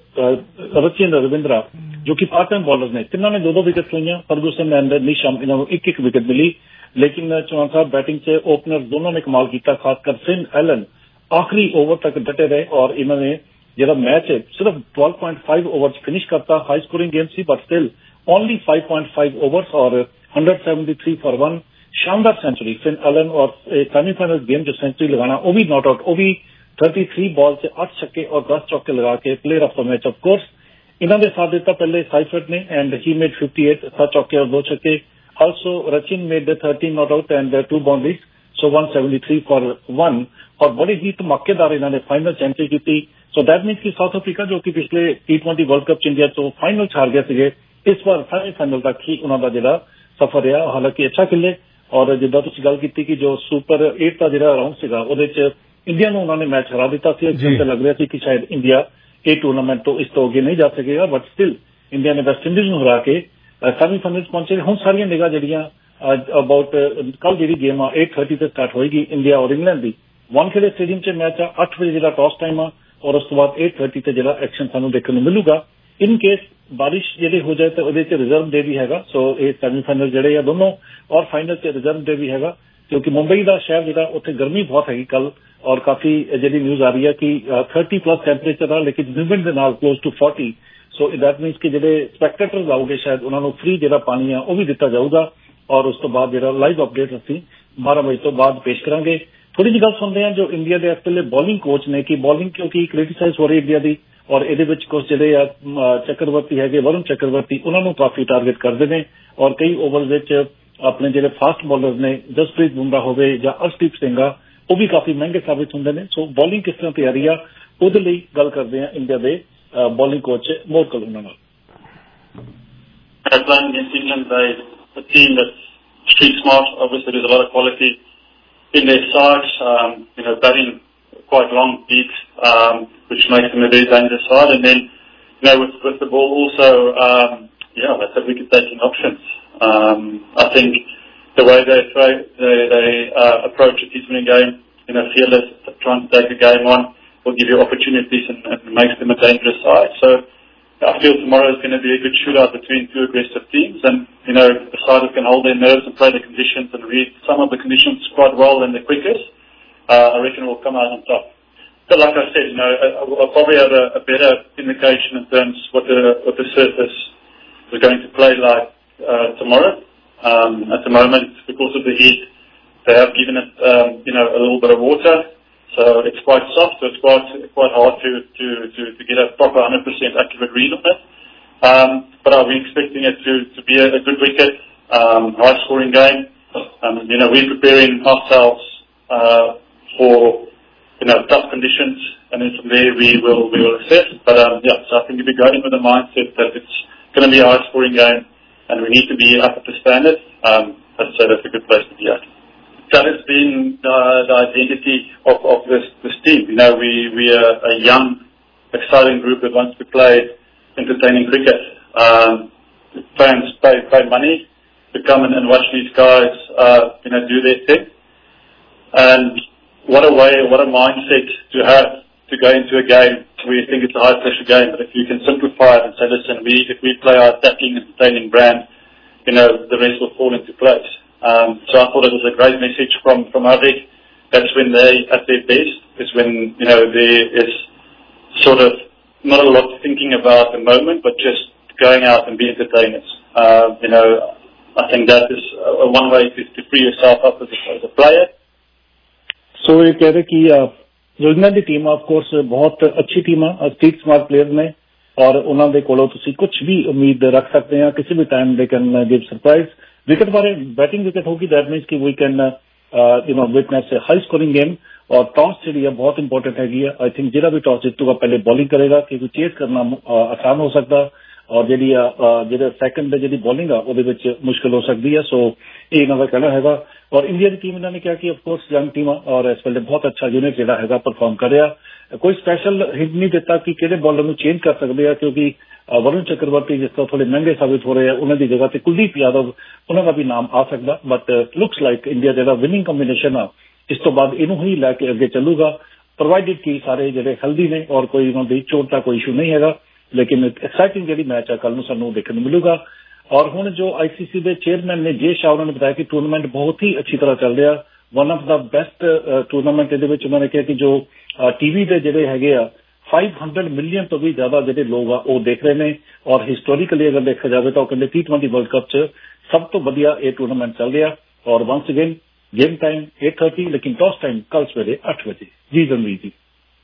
Rachindra Ravindra जो कि पार्ट टाइम बॉलर ने तिन्हों ने दो दो विकेट लईयां फर्गूसन एंड निशम इन्हों एक एक विकेट मिली लेकिन चौहान साहब बैटिंग से ओपनर दोनों ने कमाल किया खासकर फिन एलन आखिरी ओवर तक डटे रहे और इन्होंने जो मैच है सिर्फ twelve point five over finish करता हाई स्कोरिंग गेम सी but still only five point five overs और one seventy-three for one शानदार सेंचुरी फिन एलन और सेमीफाइनल गेम जो सेंचुरी लगाना वो भी नॉट आउट वो भी thirty-three बॉल से आठ छक्के और दस चौके लगा के player of the match of course इन्होंने साथ दिता पहले साइफर्ट ने एंड ही मेड fifty-eight सात चौके और दो छक्के also Rachin made thirteen not out and two boundaries so one seventy-three for one और बड़ी ही धमाकेदार इन्होंने फाइनल सेंचुरी की सो दैट मीन्स कि साउथ अफ्रीका जो कि पिछले T twenty world cup India तो फाइनल हार गए थे इस बार सेमीफाइनल तक ही उन्होंने जो सफर रहा हालांकि अच्छा खेले और जिदा तुसीं गल कीती कि जो सुपर एट का जिहड़ा राउंड सीगा ਉਹਦੇ ਚ इंडिया ਨੂੰ ਉਹਨਾਂ ਨੇ मैच हरा ਦਿੱਤਾ ਸੀ ਜਿਸ ਤੇ ਲੱਗ ਰਿਹਾ ਸੀ ਕਿ ਸ਼ਾयद इंडिया ਇਹ ਟੂਰਨਾਮੈਂਟ ਤੋਂ ਇਸ ਤੋਂ ਅੱਗੇ ਨਹੀਂ ਜਾ ਸਕੇਗਾ ਬਟ ਸਟਿਲ इंडिया ਨੇ ਵੈਸਟ ਇੰਡੀਜ਼ ਨੂੰ ਹਰਾ ਕੇ ਸੈਮੀਫਾਈਨਲ ਪਹੁੰਚੇ ਹੁਣ ਸਾਰੀਆਂ ਨਿਗਾਹ ਜਿਹੜੀਆਂ ਅਬਾਊਟ ਕੱਲ ਜਿਹੜੀ ਗੇਮ ਆ eight thirty ਤੇ ਸਟਾਰਟ ਹੋਏਗੀ ਇੰਡੀਆ ਔਰ ਇੰਗਲੈਂਡ ਦੀ ਵਾਨਖੇੜੇ ਸਟੇਡੀਅਮ 'ਚ ਮੈਚ ਆ eight ਵਜੇ ਜਿਹੜਾ ਟਾਸ ਟਾਈਮ ਆ ਔਰ ਉਸ ਤੋਂ ਬਾਅਦ eight thirty ਤੇ ਜਿਹੜਾ ਐਕਸ਼ਨ ਸਾਨੂੰ ਦੇਖਣ ਨੂੰ ਮਿਲੂਗਾ इन केस बारिश जेडे हो जाए तो ਉਹਦੇ ਚ रिजर्व डे भी हैगा सो ये सेमीफाइनल जेडे या दोनों और फाइनल च रिजर्व डे भी हैगा क्योंकि मुंबई का शहर जेड़ा उत्थे गर्मी बहुत हैगी कल और काफी जेडी न्यूज आ रही है कि thirty प्लस टेंपरेचर है लेकिन ह्यूमिड दे नाल close to forty so that means कि जेडे स्पैक्टेटर्स आओगे शायद उन्होंने फ्री जेड़ा पानी है वो भी दिता जाऊगा और उस तो बाद जेड़ा लाइव अपडेट असीं बारह बजे तो बाद पेश करांगे थोड़ी जी गल सुनते हैं जो इंडिया के इस वेले बॉलिंग कोच ने कि बॉलिंग क्योंकि क्रिटिसाइज हो रही इंडिया की और ये कुछ ਜਿਹੜੇ ਆ ਚੱਕਰਵਰਤੀ ਹੈਗੇ ਵਰੁਣ ਚੱਕਰਵਰਤੀ ਉਹਨਾਂ ਨੂੰ ਕਾਫੀ ਟਾਰਗੇਟ ਕਰਦੇ ਨੇ ਔਰ ਕਈ ਓਵਰਸ ਵਿੱਚ ਆਪਣੇ ਜਿਹੜੇ ਫਾਸਟ ਬੋਲਰਸ ਨੇ ਜਸਪ੍ਰੀਤ ਬੁਮਰਾ ਹੋਵੇ ਜਾਂ ਅਰਸ਼ਦੀਪ ਸਿੰਘ ਆ ਉਹ ਵੀ ਕਾਫੀ ਮਹਿੰਗੇ ਸਾਬਿਤ ਹੁੰਦੇ ਨੇ ਸੋ ਬੋਲਿੰਗ ਕਿਸ ਤਰ੍ਹਾਂ ਤਿਆਰੀ ਆ ਉਹਦੇ ਲਈ ਗੱਲ ਕਰਦੇ ਆ ਇੰਡੀਆ ਦੇ ਬੋਲਿੰਗ ਕੋਚ ਮੋਰਕਲ ਉਹਨਾਂ ਨਾਲ playing against England, they a team that's street smart. Obviously, there's a lot of quality in their side. Um, you know, batting quite long, deep, um, which makes them a very dangerous side. And then, you know, with, with the ball also, um, yeah, that's a wicket-taking options. Um, I think the way they try, they, they uh, approach a T-twenty game, you know, fearless, trying to take the game on, will give you opportunities and, and makes them a dangerous side. So I feel tomorrow is going to be a good shootout between two aggressive teams, and you know, the side that can hold their nerves and play the conditions and read some of the conditions quite well and the quickest. Uh, I reckon we'll come out on top. But like I said, you know, I'll probably have a, a better indication in terms of what the what the surface is going to play like uh, tomorrow. Um, at the moment, because of the heat, they have given it, um, you know, a little bit of water, so it's quite soft. So it's quite quite hard to to to, to get a proper one hundred percent accurate read on it. Um, but I'll be expecting it to to be a, a good wicket, um, high scoring game. Um, you know, we're preparing ourselves. Uh, for, you know, tough conditions, and then from there we will we will assess. But um, yeah, so I think you'll be going with the mindset that it's going to be a high scoring game, and we need to be up at the standard. Um, I'd say that's a good place to be at. That has been the, the identity of, of this this team. You know, we we are a young, exciting group that wants to play entertaining cricket. Um, fans pay pay money to come and, and watch these guys, uh, you know, do their thing. And what a way, what a mindset to have to go into a game where you think it's a high pressure game. But if you can simplify it and say, listen, we if we play our attacking, entertaining brand, you know, the rest will fall into place. Um, so I thought it was a great message from from Arik. That's when they at their best. Is when, you know, there is sort of not a lot thinking about the moment, but just going out and be entertainers. Uh, you know, I think that is uh, one way to, to free yourself up as a, as a player. So ये कह रहे कि जो इंग्लैंड की टीम ऑफ कोर्स बहुत अच्छी टीम है, स्ट्रीट स्मार्ट प्लेयर ने, और उन्होंने दे कोलों तुसी कुछ भी उम्मीद रख सकते हैं किसी भी time they can give surprise. Wicket बारे बैटिंग विकेट होगी, दैट मीन्स कि we can you know witness a high scoring game. और टॉस जी है बहुत इंपॉर्टेंट हैगी है. आई थिंक जिहड़ा भी टॉस जितूगा पहले बॉलिंग करेगा क्योंकि चेस करना आसान हो सकता, और जी जो सैकेंड जी बॉलिंग आ वो मुश्किल हो सकती है. सो ये इन्हों का कहना है. और इंडिया की टीम इन्होंने कहा कि ऑफकोर्स यंग टीम और इस वेले बहुत अच्छा यूनिट जो है परफॉर्म कर रहा. कोई स्पैशल हिंट नहीं दिता कि किहड़े बॉलर में चेंज कर सकते हैं, क्योंकि वरुण चक्रवर्ती जिस तरह थोड़े महंगे साबित हो रहे हैं, उन्होंने जगह से कुलदीप यादव उन्होंने भी नाम आ सकता. बट लुक्स लाइक इंडिया जो विनिंग कॉम्बीनेशन आ इस तो बाद इनू ही लैके अगे चलूगा, प्रोवाइडेड कि सारे जो हेल्दी ने और कोई उन्होंने चोट का कोई इशू नहीं है. लेकिन एक्साइटिंग जी मैच है कल सानू देखने मिलेगा. और हुण जो आईसीसी के चेयरमैन ने जे शाह उन्होंने बताया कि टूर्नामेंट बहुत ही अच्छी तरह चल रहा, one of the best tournament ये उन्होंने कहा कि जो टीवी के जोड़े है फाइव हंड्रड मिलियन तो भी ज्यादा जो लोग आ वो देख रहे हैं. और हिस्टोरिकली अगर देखा जाए तो कहते टी ट्वेंटी वर्ल्ड कप च सब तो वधिया ये टूर्नामेंट चल रहा. और once again game time eight thirty लेकिन टॉस टाइम कल सवेरे अठ बजे. जी जनवीर जी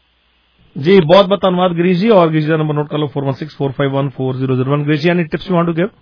जी बहुत बहुत धन्यवाद गिरीश जी. और गिरीश का नंबर नोट कर लो four one six four five one four zero zero one. Girish ji any tips you want to give?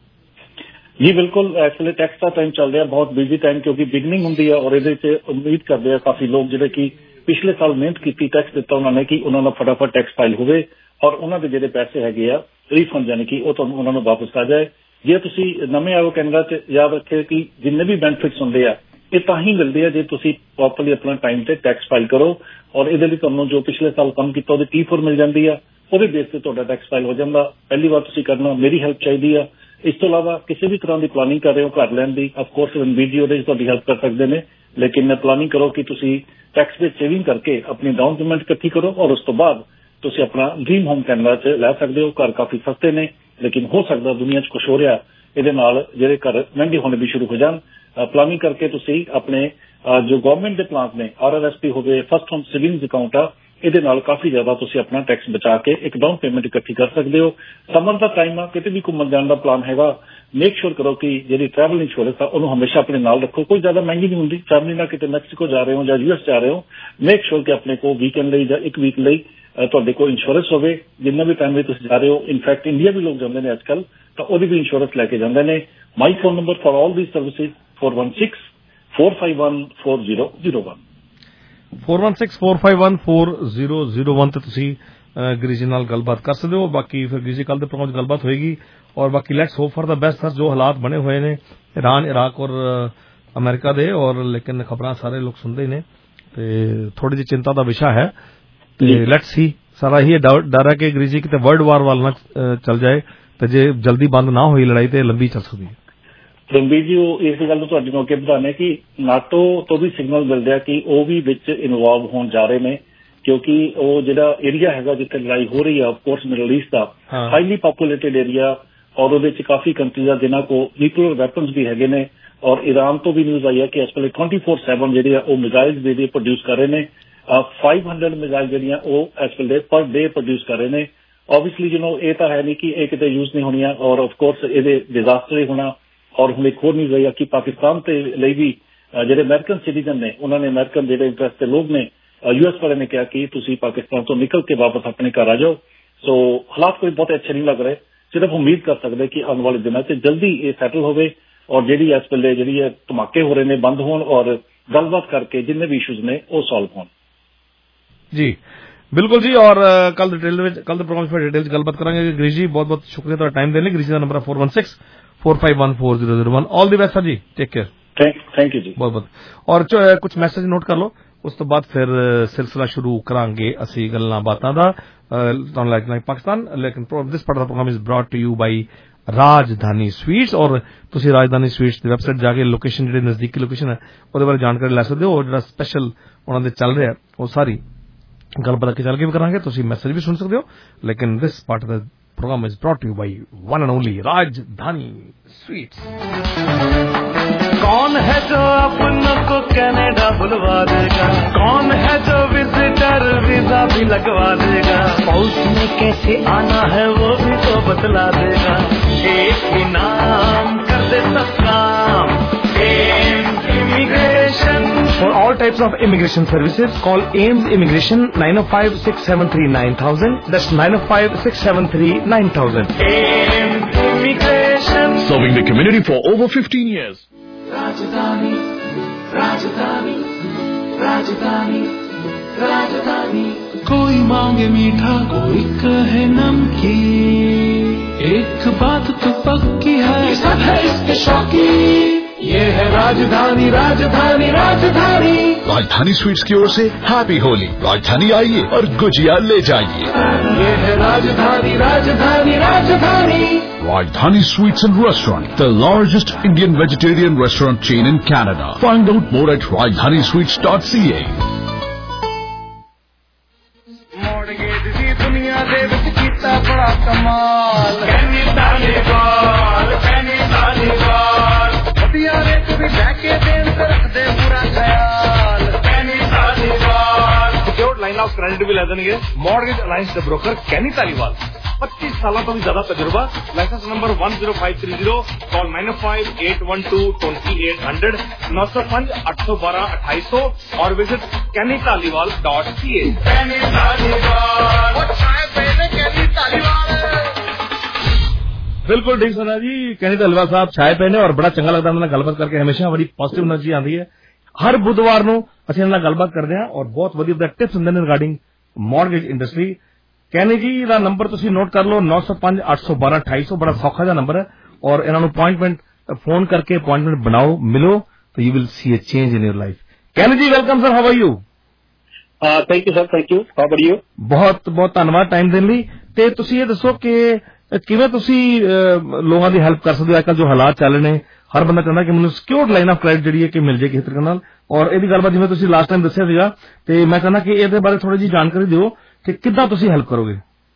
जी बिल्कुल, एक्चुअली टैक्स का टाइम चल रहा है, बहुत बिजी टाइम, क्योंकि बिगनिंग होंगी है और ये उम्मीद करते हैं काफी लोग जो कि पिछले साल मेहनत की टैक्स दिता उन्होंने कि उन्होंने फटाफट टैक्स फाइल होवे और उन्होंने जो पैसे है रिफंड यानी कि उन्होंने वापस आ जाए. जे तुसी नवे आओ कैनेडा च याद रखे कि जिन्ने भी बेनिफिट्स होंगे आ ये तां ही मिलते हैं जे तुसी प्रॉपरली अपना टाइम से टैक्स फाइल करो. और ये तुहानू जो पिछले साल काम किया वो टी फोर मिल जाती है, वो बेस से तुहाडा टैक्स फाइल हो जाता. पहली बार तुसी करना, मेरी हेल्प चाहिए. इस तो इलावा किसी भी तरह की प्लानिंग कर रहे हो घर लैन की, अफकोर्स रणबीर जी वो हेल्प कर सकते हैं. लेकिन प्लानिंग करो कि तुसी टैक्स में सेविंग करके अपनी डाउन पेमेंट इकट्ठी करो और उस तो बाद तुसी अपना ड्रीम होम कैनेडा च लै सकते हो. घर काफी सस्ते ने, लेकिन हो सकता दुनिया च कुछ हो रहा ये जेडे घर महंगे होने भी शुरू हो जान. प्लानिंग करके तुसी अपने जो गवर्नमेंट के प्लान ने आर आर एस पी हो गए, फर्स्ट होम सेविंग्स अकाउंट आ, ये काफी ज्यादा तुसी अपना टैक्स बचा के एक डाउन पेमेंट इकट्ठी कर सकते हो. समर का टाइम आ, कितने भी घूमन जाने का प्लान है, मेक श्योर करो कि जी ट्रैवल इंश्योरेंस है उन्होंने हमेशा अपने नाल रखो. कोई ज्यादा महंगी नहीं होंगी. फैमिली ना कितने मैक्सीको जा रहे हो या यूएस जा रहे हो, मेक श्योर कि अपने को वीकेंड या एक वीक ਲਈ ਤੁਹਾਡੇ ਕੋਲ इंश्योरेंस ਹੋਵੇ जिन्ना भी टाइम में तुम जा रहे हो. इनफैक्ट इंडिया भी लोग जाते हैं आजकल तो वो भी इंश्योरेंस लैके जाते हैं. My phone number for all these services four one six four five one four zero zero one four one six four five one four zero zero one ਤੇ ਤੁਸੀਂ गिरीश जी नाल गलबात कर सकते हो. बाकी फिर गिरीश जी कल ਦੇ ਪ੍ਰੋਗਰਾਮ गलबात होएगी. और बाकी let's hope for the best sir. जो हालात बने हुए ने ईरान, इराक और अमेरिका दे, और लेकिन खबरां सारे लोग सुनते ही ने ते थोड़ी जी चिंता का विषय है. लेट्स सी सारा ही डर है कि गिरीश जी किते वर्ल्ड वार वाल ना चल जाए तो जे जल्दी बंद ना हुई लड़ाई तो लंबी चल सकती है. रणबीर जी इस गल ਤੁਹਾਡੇ ਨੂੰ ਅੱਗੇ ਵਧਾਣੇ कि नाटो तो भी सिग्नल मिल रहा कि वो भी विच इन्वॉल्व होने जा रहे हैं, क्योंकि वो जो एरिया है जिथे लड़ाई हो रही है ऑफकोर्स मिडल ईस्ट का हाईली पॉपुलेटेड एरिया, और वो काफी कंट्रीज जिन्हों को न्यूक्लियर वैपन्स भी है. और ईरान तो भी न्यूज आई है कि इस वे ट्वेंटी फोर सैवन जी मिजाइल जी प्रोड्यूस कर रहे हैं. फाइव हंड्रड मिजाइल जी इस वे पर डे प्रोड्यूस कर रहे हैं. ओबीयसली जो ये तो है नहीं कि ये कितने यूज नहीं होनी, और ऑफकोर्स ये डिजास्टर ही होना. और हम एक होर न्यूज आई है कि पाकिस्तान के लिए भी जो अमेरिकन सिटीजन ने उन्होंने अमेरिकन जो इंटरेस्ट के लोग ने यूएस वाले ने कहा कि तुम पाकिस्तान तो निकल के वापस अपने घर आ जाओ. सो हालात कोई बहुत अच्छे नहीं लग रहे. सिर्फ उम्मीद कर सकते कि आने वाले दिनों से जल्दी ये सैटल हो और जी इस वे जी धमाके हो रहे हैं बंद हो और गलबात करके जिन्ने भी इशूज ने वो सॉल्व हो. जी बिल्कुल जी. और कल डिटेल कल प्रोग्राम पर डिटेल गलबात करेंगे. गिरीश जी बहुत बहुत शुक्रिया थोड़ा टाइम देने. गिरीश का number four one six four five one four zero zero one. All the best sir जी. Take care. थैंक यू जी बहुत बहुत. और कुछ मैसेज नोट कर लो, उस तो बाद फिर सिलसिला शुरू करांगे असी गल्लां बातां दा. Like like Pakistan. लेकिन this part of the programme is brought to you by Rajdhani Sweets. ਔਰ ਤੁਸੀਂ ਰਾਜਧਾਨੀ ਸਵੀਟਸ ਦੀ ਵੈਬਸਾਈਟ ਜਾ ਕੇ ਲੋਕੇਸ਼ਨ ਜਿਹੜੇ ਨਜ਼ਦੀਕੀ ਲੋਕੇਸ਼ਨ ਹੈ ਉਹਦੇ ਬਾਰੇ ਜਾਣਕਾਰੀ ਲੈ ਸਕਦੇ ਹੋ। ਔਰ ਜਿਹੜਾ ਸਪੈਸ਼ਲ ਉਹਨਾਂ ਦੇ ਚੱਲ ਰਿਹਾ ਉਹ ਸਾਰੀ ਗੱਲਬਾਤ ਅੱਗੇ ਚੱਲ ਕੇ ਵੀ ਕਰਾਂਗੇ, ਤੁਸੀਂ ਮੈਸੇਜ ਵੀ ਸੁਣ ਸਕਦੇ ਹੋ। ਲੇਕਿਨ this part of the programme is brought you by one and only Rajdhani Sweets. कौन है जो अपनों को कनाडा बुलवा देगा, कौन है जो विजिटर वीजा भी लगवा देगा, हाउस में कैसे आना है वो भी तो बतला देगा, एक ही नाम कर दे सब काम, immigration. For all types of immigration services, call Ames Immigration nine oh five six seven three nine thousand. That's nine oh five six seven three nine thousand. Ames Immigration, serving the community for over fifteen years. Rajdhani, Rajdhani, Rajdhani, Rajdhani। कोई मांगे मीठा कोई कहे नमकीन, एक बात तो पक्की है सब है इसके शौकीन, ये है राजधानी राजधानी राजधानी। राजधानी स्वीट्स की ओर से हैप्पी होली। राजधानी आइए और गुजिया ले जाइए। ये है राजधानी राजधानी राजधानी। Rajdhani Sweets and Restaurant, the largest Indian vegetarian restaurant chain in Canada. Find out more at rajdhani sweets dot c a. Mortgage दी दुनिया दे विच कीता बड़ा कमाल, कैनी तालीबाल कैनी तालीबाल, वधिया रेट भी लैके देन ते रखदे पूरा ख्याल, Kenny Dhaliwal. Secured line of credit भी ले देंगे मॉडगेज अलायंस के ब्रोकर कैनी तालीबाल। पच्चीस साल तो भी ज्यादा तजुर्बा, license number one zero five three zero, call nine five eight one two twenty eight hundred, नौ सौ पांच आठ सौ बारह अट्ठाईस सौ और visit Kenny Dhaliwal dot C A. Kenny Dhaliwal बिल्कुल ठीक सुना जी। कैनी तालीवाल साहब छाए पहने और बड़ा चंगा लगता है गलबात करके, हमेशा बड़ी पॉजिटिव एनर्जी आती है। हर बुधवार ਨੂੰ ਅਸੀਂ ਇਹਨਾਂ ਨਾਲ ਗੱਲਬਾਤ ਕਰਦੇ ਹਾਂ ਔਰ ਬਹੁਤ ਵਧੀਆ ਟਿਪਸ ਹੁੰਦੇ ਨੇ regarding mortgage industry. Kenny ji का नंबर तुसी नोट कर लो नौ सौ पांच आठ सौ बारह अठाई सौ, बड़ा सौखा जा नंबर है। और इन्होंने अपॉइंटमेंट फोन करके अपॉइंटमेंट बनाओ, मिलो तो you will see a change in your life. Kenny ji welcome sir, how are you? Thank you sir, thank you, how are you? बहुत बहुत धन्यवाद टाइम देने ਲਈ। ਤੇ ਤੁਸੀਂ ਇਹ ਦੱਸੋ ਕਿ ਕਿਵੇਂ ਤੁਸੀਂ ਲੋਕਾਂ ਦੀ ਹੈਲਪ ਕਰ ਸਕਦੇ ਹੋ? ਅੱਜਕੱਲ ਜੋ ਹਾਲਾਤ ਚੱਲ ਰਹੇ ਨੇ, ਹਰ ਬੰਦਾ ਚਾਹੁੰਦਾ ਕਿ ਮੈਨੂੰ ਸਿਕਿਉਰਡ ਲਾਈਨ ਆਫ ਕ੍ਰੈਡਿਟ ਜਿਹੜੀ ਹੈ ਕਿ ਮਿਲ ਜੇ ਕਿਸੇ ਤਰੀਕੇ ਨਾਲ। ਔਰ ਇਹਦੀ ਗੱਲਬਾਤ ਜਿਵੇਂ ਤੁਸੀਂ ਲਾਸਟ ਟਾਈਮ ਦੱਸਿਆ ਸੀਗਾ, ਤੇ ਮੈਂ ਚਾਹੁੰਦਾ ਕਿ ਇਹਦੇ ਬਾਰੇ ਥੋੜੀ ਜਿਹੀ ਜਾਣਕਾਰੀ ਦਿਓ ਕਿ ਕਿੱਦਾਂ ਤੁਸੀਂ ਹੈਲਪ ਕਰੋਗੇ।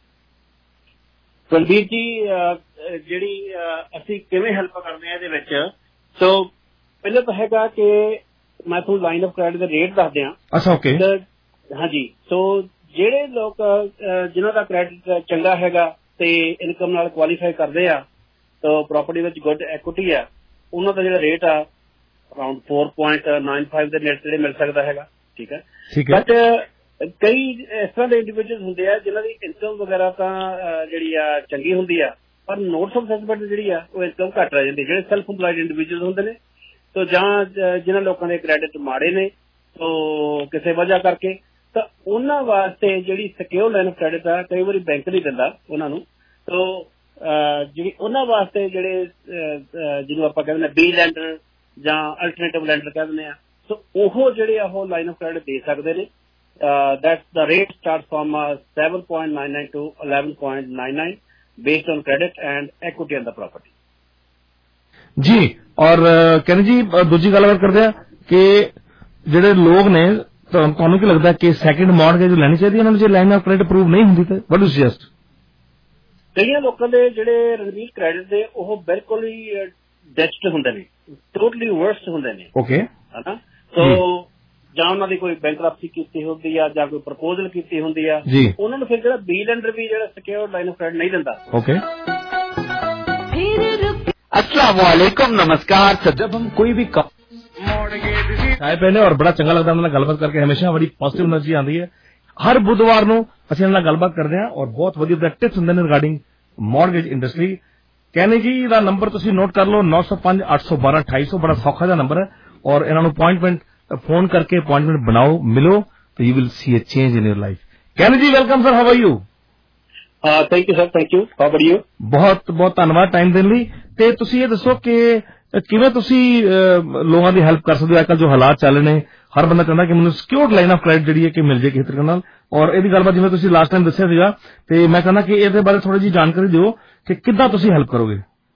ਰਣਵੀਰ ਜੀ, ਜਿਹੜੀ ਅਸੀਂ ਕਿਵੇਂ ਹੈਲਪ ਕਰਦੇ ਆ ਇਹਦੇ ਵਿੱਚ, ਸੋ ਪਹਿਲਾਂ ਤਾਂ ਹੈਗਾ ਕਿ ਮੈਂ ਤੁਹਾਨੂੰ ਲਾਈਨ ਆਫ ਕ੍ਰੈਡਿਟ ਦੇ ਰੇਟ ਦੱਸ ਦਿਆਂ। ਅੱਛਾ, ਓਕੇ। ਹਾਂਜੀ, ਸੋ ਜਿਹੜੇ ਲੋਕ ਜਿਨ੍ਹਾਂ ਦਾ ਕ੍ਰੈਡਿਟ ਚੰਗਾ ਹੈਗਾ ਤੇ ਇਨਕਮ ਨਾਲ ਕੁਆਲੀਫਾਈ ਕਰਦੇ ਆ, ਤਾਂ ਪ੍ਰਾਪਰਟੀ ਵਿੱਚ ਗੁੱਡ ਐਕੁਇਟੀ ਆ, ਉਹਨਾਂ ਦਾ ਜਿਹੜਾ ਰੇਟ ਆ around four point nine five ਦੇ ਨੇੜੇ ਤੇੜੇ ਮਿਲ ਸਕਦਾ ਹੈਗਾ। ਠੀਕ ਹੈ, ਬਟ ਕਈ ਇਸ ਤਰ੍ਹਾਂ ਦੇ ਇੰਡੀਵਿਜੂਅਲ ਹੁੰਦੇ ਆ ਜਿਨ੍ਹਾਂ ਦੀ ਇਨਕਮ ਵਗੈਰਾ ਤਾਂ ਜਿਹੜੀ ਆ ਚੰਗੀ ਹੁੰਦੀ ਆ, ਪਰ ਨੋਟਸ ਆਫ ਅਸੈਸਮੈਂਟ ਜਿਹੜੀ ਆ ਉਹ ਇਨਕਮ ਘੱਟ ਰਹਿ ਜਾਂਦੀ। ਜਿਹੜੇ ਸੈਲਫ ਇੰਪਲਾਇਡ ਇੰਡੀਵਿਜੂਅਲ ਹੁੰਦੇ ਨੇ, ਤਾਂ ਜਾਂ ਜਿਨ੍ਹਾਂ ਲੋਕਾਂ ਦੇ ਕ੍ਰੈਡਿਟ ਮਾੜੇ ਨੇ ਤਾਂ ਕਿਸੇ ਵਜ੍ਹਾ ਕਰਕੇ, ਤਾਂ ਉਹਨਾਂ ਵਾਸਤੇ ਜਿਹੜੀ ਸਿਕਿਉਰ ਲਾਈਨ ਆਫ ਕ੍ਰੈਡਿਟ ਆ ਕਈ ਵਾਰੀ ਬੈਂਕ ਨਹੀਂ ਦਿੰਦਾ ਉਹਨਾਂ ਨੂੰ। ਤਾਂ ਜਿਹੜੀ ਉਹਨਾਂ ਵਾਸਤੇ ਜਿਹੜੇ ਜਿਹਨੂੰ ਆਪਾਂ ਕਹਿੰਦੇ ਬੀ ਲੈਂਡਰ ਜਾਂ ਅਲਟਰਨੇਟਿਵ ਲੈਂਡਰ ਕਹਿ ਦਿੰਦੇ ਆ, ਸੋ ਉਹ ਜਿਹੜੇ ਆ ਉਹ ਲਾਈਨ ਆਫ ਕ੍ਰੈਡਿਟ ਦੇ ਸਕਦੇ ਨੇ। that's the rate starts from uh, seven point nine nine to eleven point nine nine based on credit and equity on the property. जी, और कैनी जी दूजी गलबात करते हैं कि ਜਿਹੜੇ ਲੋਕ ਨੇ, ਤੁਹਾਨੂੰ ਕੀ ਲੱਗਦਾ ਕਿ ਸੈਕਿੰਡ ਮੌਰਗੇਜ ਲੈਣੀ ਚਾਹੀਦੀ ਉਹਨਾਂ ਨੂੰ ਜੇ ਲਾਈਨ ਆਫ ਕ੍ਰੈਡਿਟ ਅਪਰੂਵ ਨਹੀਂ ਹੁੰਦੀ ਤਾਂ ਵਾਟ ਡੂ ਸੁਜੈਸਟ? ਕਈਆਂ ਲੋਕਾਂ ਦੇ ਜਿਹੜੇ ਰਣਵੀਰ ਕ੍ਰੈਡਿਟ ਦੇ ਉਹ ਬਿਲਕੁਲ ਹੀ ਡੈਸਟ ਹੁੰਦੇ ਨੇ, ਟੋਟਲੀ ਵਰਸਟ ਹੁੰਦੇ ਨੇ। ਓਕੇ, ਹਨਾ, ਸੋ ਜਾਂ ਉਹਨਾਂ ਦੀ ਕੋਈ ਬੈਂਕਰਪਸੀ ਕੀਤੀ ਹੁੰਦੀ ਆ ਜਾਂ ਕੋਈ ਪ੍ਰਪੋਜ਼ਲ ਕੀਤੀ ਹੁੰਦੀ ਆ, ਉਹਨਾਂ ਨੂੰ ਫਿਰ ਜਿਹੜਾ ਬੀ ਲੈਂਡਰ ਵੀ ਜਿਹੜਾ ਸਿਕਿਉਰਡ ਲਾਈਨ ਆਫ ਕ੍ਰੈਡਿਟ ਨਹੀਂ ਦਿੰਦਾ। ਓਕੇ, अस्सलाम वालेकुम, नमस्कार सर। जब हम कोई भी चाय पहने और बड़ा चंगा लगता है गलबात करके, हमेशा बड़ी पॉजिटिव एनर्जी आती है। हर बुधवार ਨੂੰ ਅਸੀਂ ਇਹਨਾਂ ਨਾਲ ਗੱਲਬਾਤ ਕਰਦੇ ਹਾਂ ਔਰ ਬਹੁਤ ਵਧੀਆ ਟਿਪਸ ਹੁੰਦੇ ਨੇ regarding mortgage industry. Kenny ji ਦਾ ਨੰਬਰ ਤੁਸੀਂ ਨੋਟ ਕਰ ਲਓ ਨौ सौ पाँच आठ सौ बारह अट्ठाईस सौ, बड़ा सौखा ਜਿਹਾ ਨੰਬਰ ਹੈ। ਔਰ ਇਹਨਾਂ ਨੂੰ अपॉइंटमेंट फोन करके अपॉइंटमेंट बनाओ, मिलो तो you will see a change in your life. Kenny ji welcome sir, how are you? Thank you sir, thank you, how are you? ਬਹੁਤ ਬਹੁਤ ਧੰਨਵਾਦ ਟਾਈਮ ਦੇਣ ਲਈ। ਤੇ ਤੁਸੀਂ ਇਹ ਦੱਸੋ ਕਿ ਕਿਵੇਂ ਤੁਸੀਂ ਲੋਕਾਂ ਦੀ ਹੈਲਪ ਕਰ ਸਕਦੇ ਹੋ? ਅੱਜਕੱਲ ਜੋ ਹਾਲਾਤ ਚੱਲ ਰਹੇ ਨੇ, ਹਰ ਬੰਦਾ ਚਾਹੁੰਦਾ ਕਿ ਮੈਨੂੰ ਸਿਕਿਉਰਡ ਲਾਈਨ ਆਫ ਕ੍ਰੈਡਿਟ ਜਿਹੜੀ ਹੈ ਕਿ ਮਿਲ ਜੇ ਕਿਸੇ ਤਰੀਕੇ ਨਾਲ। ਔਰ ਇਹਦੀ ਗੱਲਬਾਤ ਜਿਵੇਂ ਤੁਸੀਂ ਲਾਸਟ ਟਾਈਮ ਦੱਸਿਆ ਸੀਗਾ, ਤੇ ਮੈਂ ਚਾਹੁੰਦਾ ਕਿ ਇਹਦੇ ਬਾਰੇ ਥੋੜੀ ਜਿਹੀ ਜਾਣਕਾਰੀ ਦਿਓ ਕਿ ਕਿੱਦਾਂ ਤੁਸੀਂ ਹੈਲਪ ਕਰੋਗੇ।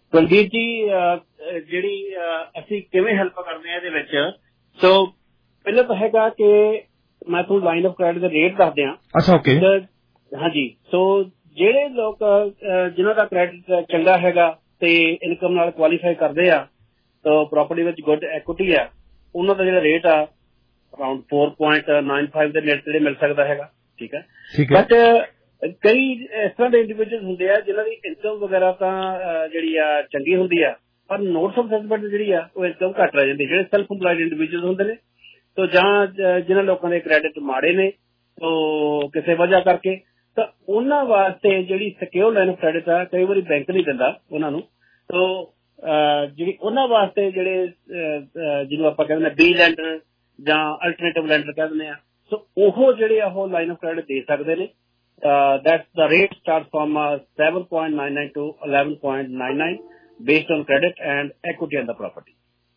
ਕੁਲਦੀਪ ਜੀ ਜਿਹੜੀ ਅਸੀਂ ਕਿਵੇਂ ਹੈਲਪ ਕਰਦੇ ਹਾਂ ਇਹਦੇ ਵਿੱਚ, ਸੋ ਪਹਿਲਾਂ ਤਾਂ ਹੈਗਾ ਕਿ ਮੈਂ ਤੁਹਾਨੂੰ ਲਾਈਨ ਆਫ ਕ੍ਰੈਡਿਟ ਦੇ ਰੇਟ ਦੱਸ ਦਿਆਂ। ਅੱਛਾ, ਓਕੇ। ਹਾਂਜੀ, ਸੋ ਜਿਹੜੇ ਲੋਕ ਜਿਨ੍ਹਾਂ ਦਾ ਕ੍ਰੈਡਿਟ ਚੰਗਾ ਹੈਗਾ ਤੇ ਇਨਕਮ ਨਾਲ ਕੁਆਲੀਫਾਈ ਕਰਦੇ ਆ, ਤਾਂ ਪ੍ਰਾਪਰਟੀ ਵਿੱਚ ਗੁੱਡ ਐਕੁਇਟੀ ਆ, ਉਹਨਾਂ ਦਾ ਜਿਹੜਾ ਰੇਟ ਆ around four point nine five ਦੇ ਨੇੜੇ ਤੇੜੇ ਮਿਲ ਸਕਦਾ ਹੈਗਾ। ਠੀਕ ਹੈ, ਬਟ ਕਈ ਇਸ ਤਰ੍ਹਾਂ ਦੇ ਇੰਡੀਵਿਜੂਅਲ ਹੁੰਦੇ ਆ ਜਿਨ੍ਹਾਂ ਦੀ ਇਨਕਮ ਵਗੈਰਾ ਤਾਂ ਜਿਹੜੀ ਆ ਚੰਗੀ ਹੁੰਦੀ ਆ, ਪਰ ਨੋਟਸ ਆਫ ਅਸੈਸਮੈਂਟ ਜਿਹੜੀ ਆ ਉਹ ਇਨਕਮ ਘੱਟ ਰਹਿ ਜਾਂਦੀ। ਜਿਹੜੇ ਸੈਲਫ ਇੰਪਲਾਇਡ ਇੰਡੀਵਿਜੂਅਲ ਹੁੰਦੇ ਨੇ, ਤੋ ਜਾਂ ਜਿਨ੍ਹਾਂ ਲੋਕਾਂ ਦੇ ਕ੍ਰੈਡਿਟ ਮਾੜੇ ਨੇ ਤੋ ਕਿਸੇ ਵਜ੍ਹਾ ਕਰਕੇ, ਤਾਂ ਉਹਨਾਂ ਵਾਸਤੇ ਜਿਹੜੀ ਸਿਕਿਉਰ ਲਾਈਨ ਆਫ ਕ੍ਰੈਡਿਟ ਆ ਕਈ ਵਾਰੀ ਬੈਂਕ ਨਹੀਂ ਦਿੰਦਾ ਉਹਨਾਂ ਨੂੰ। ਤੋ ਜਿਹੜੀ ਉਹਨਾਂ ਵਾਸਤੇ ਜਿਹੜੇ ਜਿਹਨੂੰ ਆਪਾਂ ਕਹਿੰਦੇ ਬੀ ਲੈਂਡਰ ਜਾਂ ਅਲਟਰਨੇਟਿਵ ਲੈਂਡਰ ਕਹਿ ਦਿੰਦੇ ਆ, ਸੋ ਉਹ ਜਿਹੜੇ ਆ ਉਹ ਲਾਈਨ ਆਫ ਕ੍ਰੈਡਿਟ ਦੇ ਸਕਦੇ ਨੇ। That's the rate start from seven point nine nine to eleven point nine nine based on credit and equity in the property।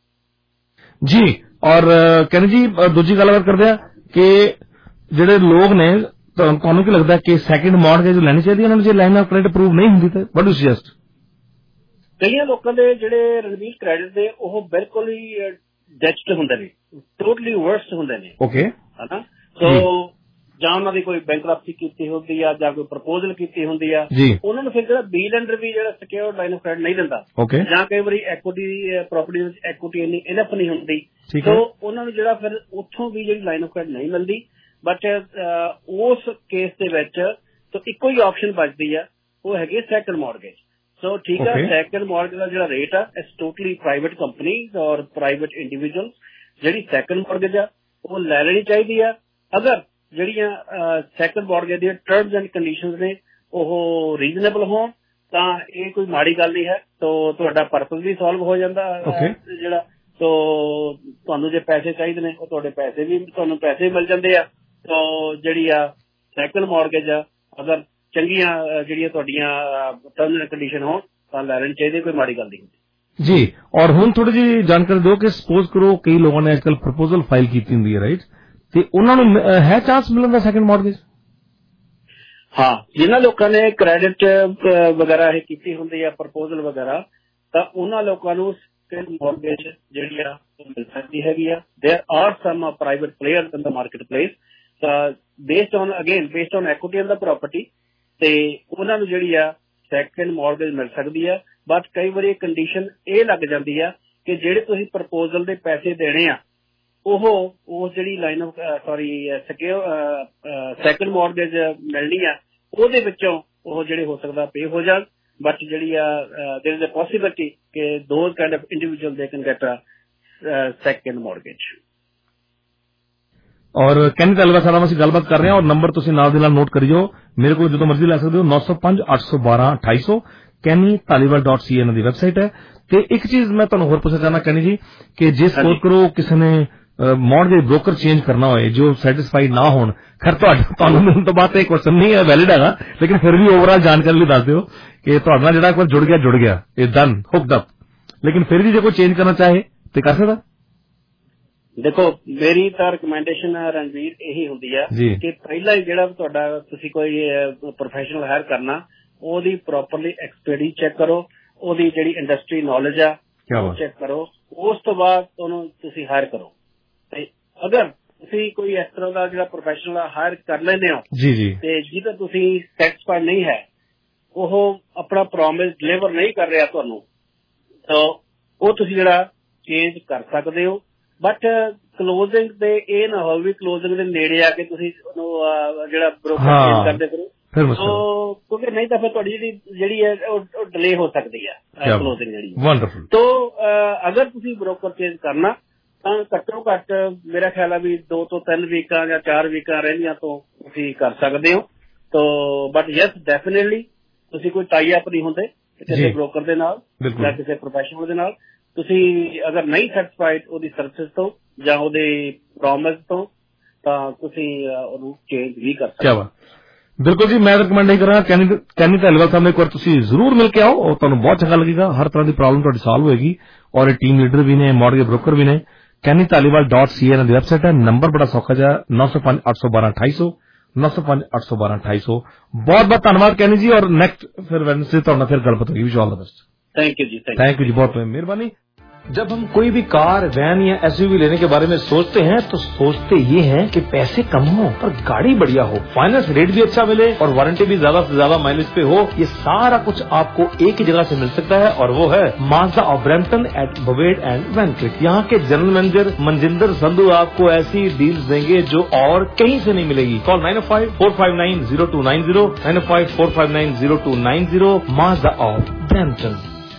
ਜੀ, ਔਰ ਕਹਿੰਦੇ ਜੀ ਦੂਜੀ ਗੱਲਬਾਤ ਕਰਦੇ ਆ ਕਿ ਜਿਹੜੇ ਲੋਕ ਨੇ, ਤੁਹਾਨੂੰ ਕੀ ਲੱਗਦਾ ਕਿ ਸੈਕਿੰਡ ਮੌਰਗੇਜ ਲੈਣੀ ਚਾਹੀਦੀ ਉਹਨਾਂ ਨੂੰ ਜੇ ਲਾਈਨ ਆਫ ਕ੍ਰੈਡਿਟ ਅਪਰੂਵ ਨਹੀਂ ਹੁੰਦੀ ਤਾਂ ਵਾਟ ਡੂ ਸੁਜੈਸਟ? ਕਈਆਂ ਲੋਕਾਂ ਦੇ ਜਿਹੜੇ ਰਣਵੀਰ ਕ੍ਰੈਡਿਟ ਦੇ ਉਹ ਬਿਲਕੁਲ ਹੀ ਡੈਚਡ ਹੁੰਦੇ ਨੇ, ਟੋਟਲੀ ਵਰਸਟ ਹੁੰਦੇ ਨੇ। ਓਕੇ, ਹਨਾ। ਸੋ ਜਾਂ ਉਹਨਾਂ ਦੀ ਕੋਈ ਬੈਂਕਰਪਸੀ ਕੀਤੀ ਹੁੰਦੀ ਆ ਜਾਂ ਕੋਈ ਪ੍ਰਪੋਜ਼ਲ ਕੀਤੀ ਹੁੰਦੀ ਆ, ਉਹਨਾਂ ਨੂੰ ਫਿਰ ਜਿਹੜਾ ਬੀ ਲੈਂਡਰ ਵੀ ਜਿਹੜਾ ਸਿਕਿਉਰਡ ਲਾਈਨ ਆਫ ਕ੍ਰੈਡਿਟ ਨਹੀਂ ਦਿੰਦਾ, ਜਾਂ ਕਈ ਵਾਰੀ ਐਕੁਇਟੀ ਪ੍ਰਾਪਰਟੀ ਵਿੱਚ ਐਕੁਇਟੀ ਇੰਨੀ ਇਨਫ ਨਹੀਂ ਹੁੰਦੀ, ਸੋ ਉਹਨਾਂ ਨੂੰ ਜਿਹੜਾ ਫਿਰ ਉੱਥੋਂ ਵੀ ਜਿਹੜੀ ਲਾਈਨ ਆਫ ਕ੍ਰੈਡਿਟ ਨਹੀਂ ਮਿਲਦੀ। ਬਟ ਉਸ ਕੇਸ ਦੇ ਵਿੱਚ ਤਾਂ ਇੱਕੋ ਹੀ ਆਪਸ਼ਨ ਬਚਦੀ ਆ, ਉਹ ਹੈਗੀ ਸੈਕੰਡ ਮੌਰਗੇਜ। ਸੋ ਠੀਕ ਆ, ਸੈਕੰਡ ਮੌਰਗੇਜ ਦਾ ਜਿਹੜਾ ਰੇਟ ਆ ਇਟਸ ਟੋਟਲੀ ਪ੍ਰਾਈਵੇਟ ਕੰਪਨੀਜ਼ ਔਰ ਪ੍ਰਾਈਵੇਟ ਇੰਡੀਵਿਜੂਅਲ ਜਿਹੜੀ ਸੈਕੰਡ ਮੌਰਗੇਜ ਆ ਉਹ ਲੈ ਲੈਣੀ ਚਾਹੀਦੀ ਆ, ਅਗਰ ਜਿਹੜੀਆਂ ਸੈਕੰਡ ਮੌਰਗੇਜ ਦੀਆਂ ਟਰਮਸ ਐਂਡ ਕੰਡੀਸ਼ਨਸ ਨੇ ਉਹ ਰੀਜ਼ਨੇਬਲ ਹੋਣ ਤਾਂ ਇਹ ਕੋਈ ਮਾੜੀ ਗੱਲ ਨਹੀਂ ਹੈ। ਤੋ ਤੁਹਾਡਾ ਪਰਪਸ ਵੀ ਸੋਲਵ ਹੋ ਜਾਂਦਾ ਜਿਹੜਾ, ਤੋ ਤੁਹਾਨੂੰ ਜੇ ਪੈਸੇ ਚਾਹੀਦੇ ਨੇ ਉਹ ਤੁਹਾਡੇ ਪੈਸੇ ਵੀ ਤੁਹਾਨੂੰ ਪੈਸੇ ਵੀ ਮਿਲ ਜਾਂਦੇ ਆ। ਤੋ ਜਿਹੜੀ ਆ ਸੈਕੰਡ ਮੌਰਗੇਜ ਆ ਅਗਰ ਚੰਗੀਆਂ ਜਿਹੜੀਆਂ ਤੁਹਾਡੀਆਂ ਟਰਮਸ ਐਂਡ ਕੰਡੀਸ਼ਨ ਹੋਣ ਤਾਂ ਲੈ ਲੈਣੀ ਚਾਹੀਦੀ, ਕੋਈ ਮਾੜੀ ਗੱਲ ਨਹੀਂ ਹੁੰਦੀ। ਜੀ, ਔਰ ਹੁਣ ਥੋੜੀ ਜਿਹੀ ਜਾਣਕਾਰੀ ਦਿਓ ਕਿ ਸਪੋਜ਼ ਕਰੋ ਕਈ ਲੋਕਾਂ ਨੇ ਅੱਜਕੱਲ ਪ੍ਰਪੋਜ਼ਲ ਫਾਈਲ ਕੀਤੀ ਹੁੰਦੀ ਹੈ, ਰਾਈਟ, ਤੇ ਉਹਨਾਂ ਨੂੰ ਹੈ ਚਾਂਸ ਮਿਲਣ ਦਾ ਸੈਕੰਡ ਮੌਰਗੇਜ? ਹਾਂ, ਜਿਨ੍ਹਾਂ ਲੋਕਾਂ ਨੇ ਕ੍ਰੈਡਿਟ ਵਗੈਰਾ ਇਹ ਕੀਤੀ ਹੁੰਦੀ ਆ ਪ੍ਰਪੋਜ਼ਲ ਵਗੈਰਾ, ਤਾਂ ਉਹਨਾਂ ਲੋਕਾਂ ਨੂੰ ਸੈਕੰਡ ਮੌਰਗੇਜ ਜਿਹੜੀ ਆ ਮਿਲ ਸਕਦੀ ਹੈਗੀ ਆ। There are some private players in the market place based on again based on equity in the property, ਤੇ ਉਹਨਾਂ ਨੂੰ ਜਿਹੜੀ ਆ ਸੈਕੰਡ ਮੌਰਗੇਜ ਮਿਲ ਸਕਦੀ ਆ। ਬਟ ਕਈ ਵਾਰੀ ਕੰਡੀਸ਼ਨ ਇਹ ਲੱਗ ਜਾਂਦੀ ਆ ਕਿ ਜਿਹੜੇ ਤੁਸੀਂ ਪ੍ਰਪੋਜ਼ਲ ਦੇ ਪੈਸੇ ਦੇਣੇ ਆ ਉਹ ਉਸ ਜਿਹੜੀ line of sorry secure second mortgage ਮਿਲਣੀ ਆ ਉਹਦੇ ਵਿੱਚੋਂ ਉਹ ਜਿਹੜੇ ਹੋ ਸਕਦਾ ਪੇ ਹੋ ਜਾਣ। ਬਟ ਜਿਹੜੀ ਆ ਦੇयर ਇਜ਼ ਅ ਪੋਸਿਬਿਲਿਟੀ ਕਿ those kind of individual they can get a second mortgage. ਔਰ ਕੈਨੀ ਧਾਲੀਵਾਲ ਸਾਹਿਬ ਨਾਲ ਅਸੀਂ ਗੱਲਬਾਤ ਕਰ ਰਹੇ ਹਾਂ, ਔਰ ਨੰਬਰ ਤੁਸੀਂ ਨਾਲ ਦੇ ਨਾਲ ਨੋਟ ਕਰਿਓ, ਮੇਰੇ ਕੋਲ ਜਦੋਂ ਮਰਜ਼ੀ ਲੈ ਸਕਦੇ ਹੋ, nine oh five eight one two two two zero Kenny Dhaliwal dot C A ਇਹਨਾਂ ਦੀ ਵੈਬਸਾਈਟ ਹੈ। ਤੇ ਇੱਕ ਚੀਜ਼ ਮੈਂ ਤੁਹਾਨੂੰ ਹੋਰ ਪੁੱਛਣਾ ਚਾਹੁੰਦਾ ਕੈਨੀ ਜੀ ਕਿ ਜੇ ਸਪੋਜ਼ ਕਰੋ ਕਿਸੇ ਨੇ ਮੌਰਗੇਜ ਬ੍ਰੋਕਰ ਚੇਂਜ ਕਰਨਾ ਹੋਏ ਜੋ ਸੈਟਿਸਫਾਈਡ ਨਾ ਹੋਣ, ਖੈਰ ਤੁਹਾਨੂੰ ਮਿਲਣ ਤੋਂ ਬਾਅਦ ਇਹ ਕੁਐਸਚਨ ਨਹੀਂ ਹੈ ਵੈਲਿਡ ਹੈਗਾ, ਲੇਕਿਨ ਫਿਰ ਵੀ ਓਵਰਆਲ ਜਾਣਕਾਰੀ ਲਈ ਦੱਸ ਦਿਓ ਕਿ ਤੁਹਾਡੇ ਨਾਲ ਜਿਹੜਾ ਇੱਕ ਵਾਰ ਜੁੜ ਗਿਆ ਜੁੜ ਗਿਆ ਇਹ ਡਨ ਹੁਕਡ ਅਪ, ਲੇਕਿਨ ਫਿਰ ਵੀ ਜੇ ਕੋਈ ਚੇਂਜ ਕਰਨਾ ਚਾਹੇ ਤੇ ਕਰ ਸਕਦਾ? ਦੇਖੋ, ਮੇਰੀ ਤਾਂ ਰਿਕਮੈਂਡੇਸ਼ਨ ਰਣਵੀਰ ਇਹੀ ਹੁੰਦੀ ਆ ਕਿ ਪਹਿਲਾਂ ਹੀ ਜਿਹੜਾ ਤੁਹਾਡਾ ਤੁਸੀਂ ਕੋਈ ਪ੍ਰੋਫੈਸ਼ਨਲ ਹਾਇਰ ਕਰਨਾ ਉਹਦੀ ਪ੍ਰੋਪਰਲੀ ਐਕਸਪਰਟਿਜ਼ ਚੈੱਕ ਕਰੋ, ਉਹਦੀ ਜਿਹੜੀ ਇੰਡਸਟਰੀ ਨੌਲੇਜ ਆ ਉਹ ਚੈੱਕ ਕਰੋ, ਉਸ ਤੋਂ ਬਾਅਦ ਉਹਨੂੰ ਤੁਸੀਂ ਹਾਇਰ ਕਰੋ। ਤੇ ਅਗਰ ਤੁਸੀਂ ਕੋਈ ਇਸ ਤਰ੍ਹਾਂ ਦਾ ਜਿਹੜਾ ਪ੍ਰੋਫੈਸ਼ਨਲ ਹਾਇਰ ਕਰ ਲੈਂਦੇ ਹੋ ਤੇ ਜਿਹਦਾ ਤੁਸੀਂ ਸੈਟਿਸਫਾਈਡ ਨਹੀਂ ਹੈ, ਉਹ ਆਪਣਾ ਪ੍ਰੋਮਿਸ ਡਿਲੀਵਰ ਨਹੀਂ ਕਰ ਰਿਹਾ ਤੁਹਾਨੂੰ, ਤਾਂ ਉਹ ਤੁਸੀਂ ਜਿਹੜਾ ਚੇਂਜ ਕਰ ਸਕਦੇ ਹੋ। ਬਟ ਕਲੋਜ਼ਿੰਗ ਤੇ ਇਹ ਨਾ ਹੋਵੇ ਵੀ ਕਲੋਜ਼ਿੰਗ ਦੇ ਨੇੜੇ ਆ ਕੇ ਤੁਸੀਂ ਉਹਨੂੰ ਜਿਹੜਾ ਬ੍ਰੋਕਰ ਚੇਂਜ ਕਰਦੇ ਕਰੋ, ਕਿਉਂਕਿ ਨਹੀਂ ਤਾਂ ਫਿਰ ਤੁਹਾਡੀ ਜਿਹੜੀ ਜਿਹੜੀ ਹੈ ਉਹ ਡਿਲੇ ਹੋ ਸਕਦੀ ਹੈ ਕਲੋਜ਼ਿੰਗ ਜਿਹੜੀ। ਵੰਡਰਫੁਲ। ਤੋ ਅਗਰ ਤੁਸੀਂ ਬ੍ਰੋਕਰ ਚੇਂਜ ਕਰਨਾ ਤਾਂ ਘੱਟੋ ਘੱਟ ਮੇਰਾ ਖਿਆਲ ਆ ਵੀ ਦੋ ਤੋਂ ਤਿੰਨ ਵੀਕਾਂ ਜਾਂ ਚਾਰ ਵੀਕਾਂ ਰਹਿੰਦੀਆਂ ਤੋਂ ਤੁਸੀਂ ਕਰ ਸਕਦੇ ਹੋ। ਤੋ ਬਟ ਯੈਸ ਡੈਫੀਨੇਟਲੀ ਤੁਸੀਂ ਕੋਈ ਟਾਈ ਅਪ ਨਹੀਂ ਹੁੰਦੇ ਕਿਸੇ ਬ੍ਰੋਕਰ ਦੇ ਨਾਲ ਜਾਂ ਕਿਸੇ ਪ੍ਰੋਫੈਸ਼ਨਲ ਦੇ ਨਾਲ। ਤੁਸੀਂ ਅਗਰ ਨਹੀਂ ਸੈਟਿਸਫਾਈਡ ਉਹਦੀ ਸਰਵਿਸ ਤੋਂ ਜਾਂ ਉਹਦੇ ਪ੍ਰੋਮਿਸ ਤੋਂ ਤਾਂ ਤੁਸੀਂ ਉਹਨੂੰ ਚੇਂਜ ਵੀ ਕਰ ਸਕਦੇ ਹੋ। ਬਿਲਕੁਲ ਜੀ, ਮੈਂ ਰਿਕਮੈਂਡ ਹੀ ਕਰਾਂਗਾ ਕੈਨੀ ਧਾਲੀਵਾਲ ਸਾਹਿਬ ਨੂੰ ਇੱਕ ਵਾਰ ਤੁਸੀਂ ਜ਼ਰੂਰ ਮਿਲ ਕੇ ਆਓ, ਉਹ ਤੁਹਾਨੂੰ ਬਹੁਤ ਚੰਗਾ ਲੱਗੇਗਾ। ਹਰ ਤਰ੍ਹਾਂ ਦੀ ਪ੍ਰੋਬਲਮ ਤੁਹਾਡੀ ਸੋਲਵ ਹੋਏਗੀ, ਔਰ ਇਹ ਟੀਮ ਲੀਡਰ ਵੀ ਨੇ, ਮੌਰਗੇਜ ਬ੍ਰੋਕਰ ਵੀ ਨੇ। ਕੈਨੀ ਧਾਲੀਵਾਲ ਡਾਟ ਸੀ ਏ ਇਹਨਾਂ ਦੀ ਵੈਬਸਾਈਟ ਹੈ। ਨੰਬਰ ਬੜਾ ਸੌਖਾ ਜਿਹਾ nine oh five eight one two two two zero nine oh five eight one two two two zero। ਬਹੁਤ ਬਹੁਤ ਧੰਨਵਾਦ ਕੈਨੀ ਜੀ, ਔਰ ਨੈਕਸਟ ਫਿਰ ਵੈਡਨਸਡੇ ਤੁਹਾਡੇ ਨਾਲ ਫਿਰ ਗੱਲਬਾਤ ਹੋਈ। Wish all the best. Thank you जी, थैंक यू जी, बहुत मेहरबानी। जब हम कोई भी कार, वैन या एसयूवी लेने के बारे में सोचते हैं तो सोचते ये हैं कि पैसे कम हो पर गाड़ी बढ़िया हो, फाइनेंस रेट भी अच्छा मिले और वारंटी भी ज्यादा से ज्यादा माइलेज पे हो। ये सारा कुछ आपको एक ही जगह से मिल सकता है और वो है Mazda of Brampton at Bovaird and Van Kirk. यहाँ के जनरल मैनेजर मनजिंदर संधू आपको ऐसी डील्स देंगे जो और कहीं से नहीं मिलेगी। Call nine oh five four five nine zero two nine zero nine oh five four five nine zero two nine zero Mazda of Brampton.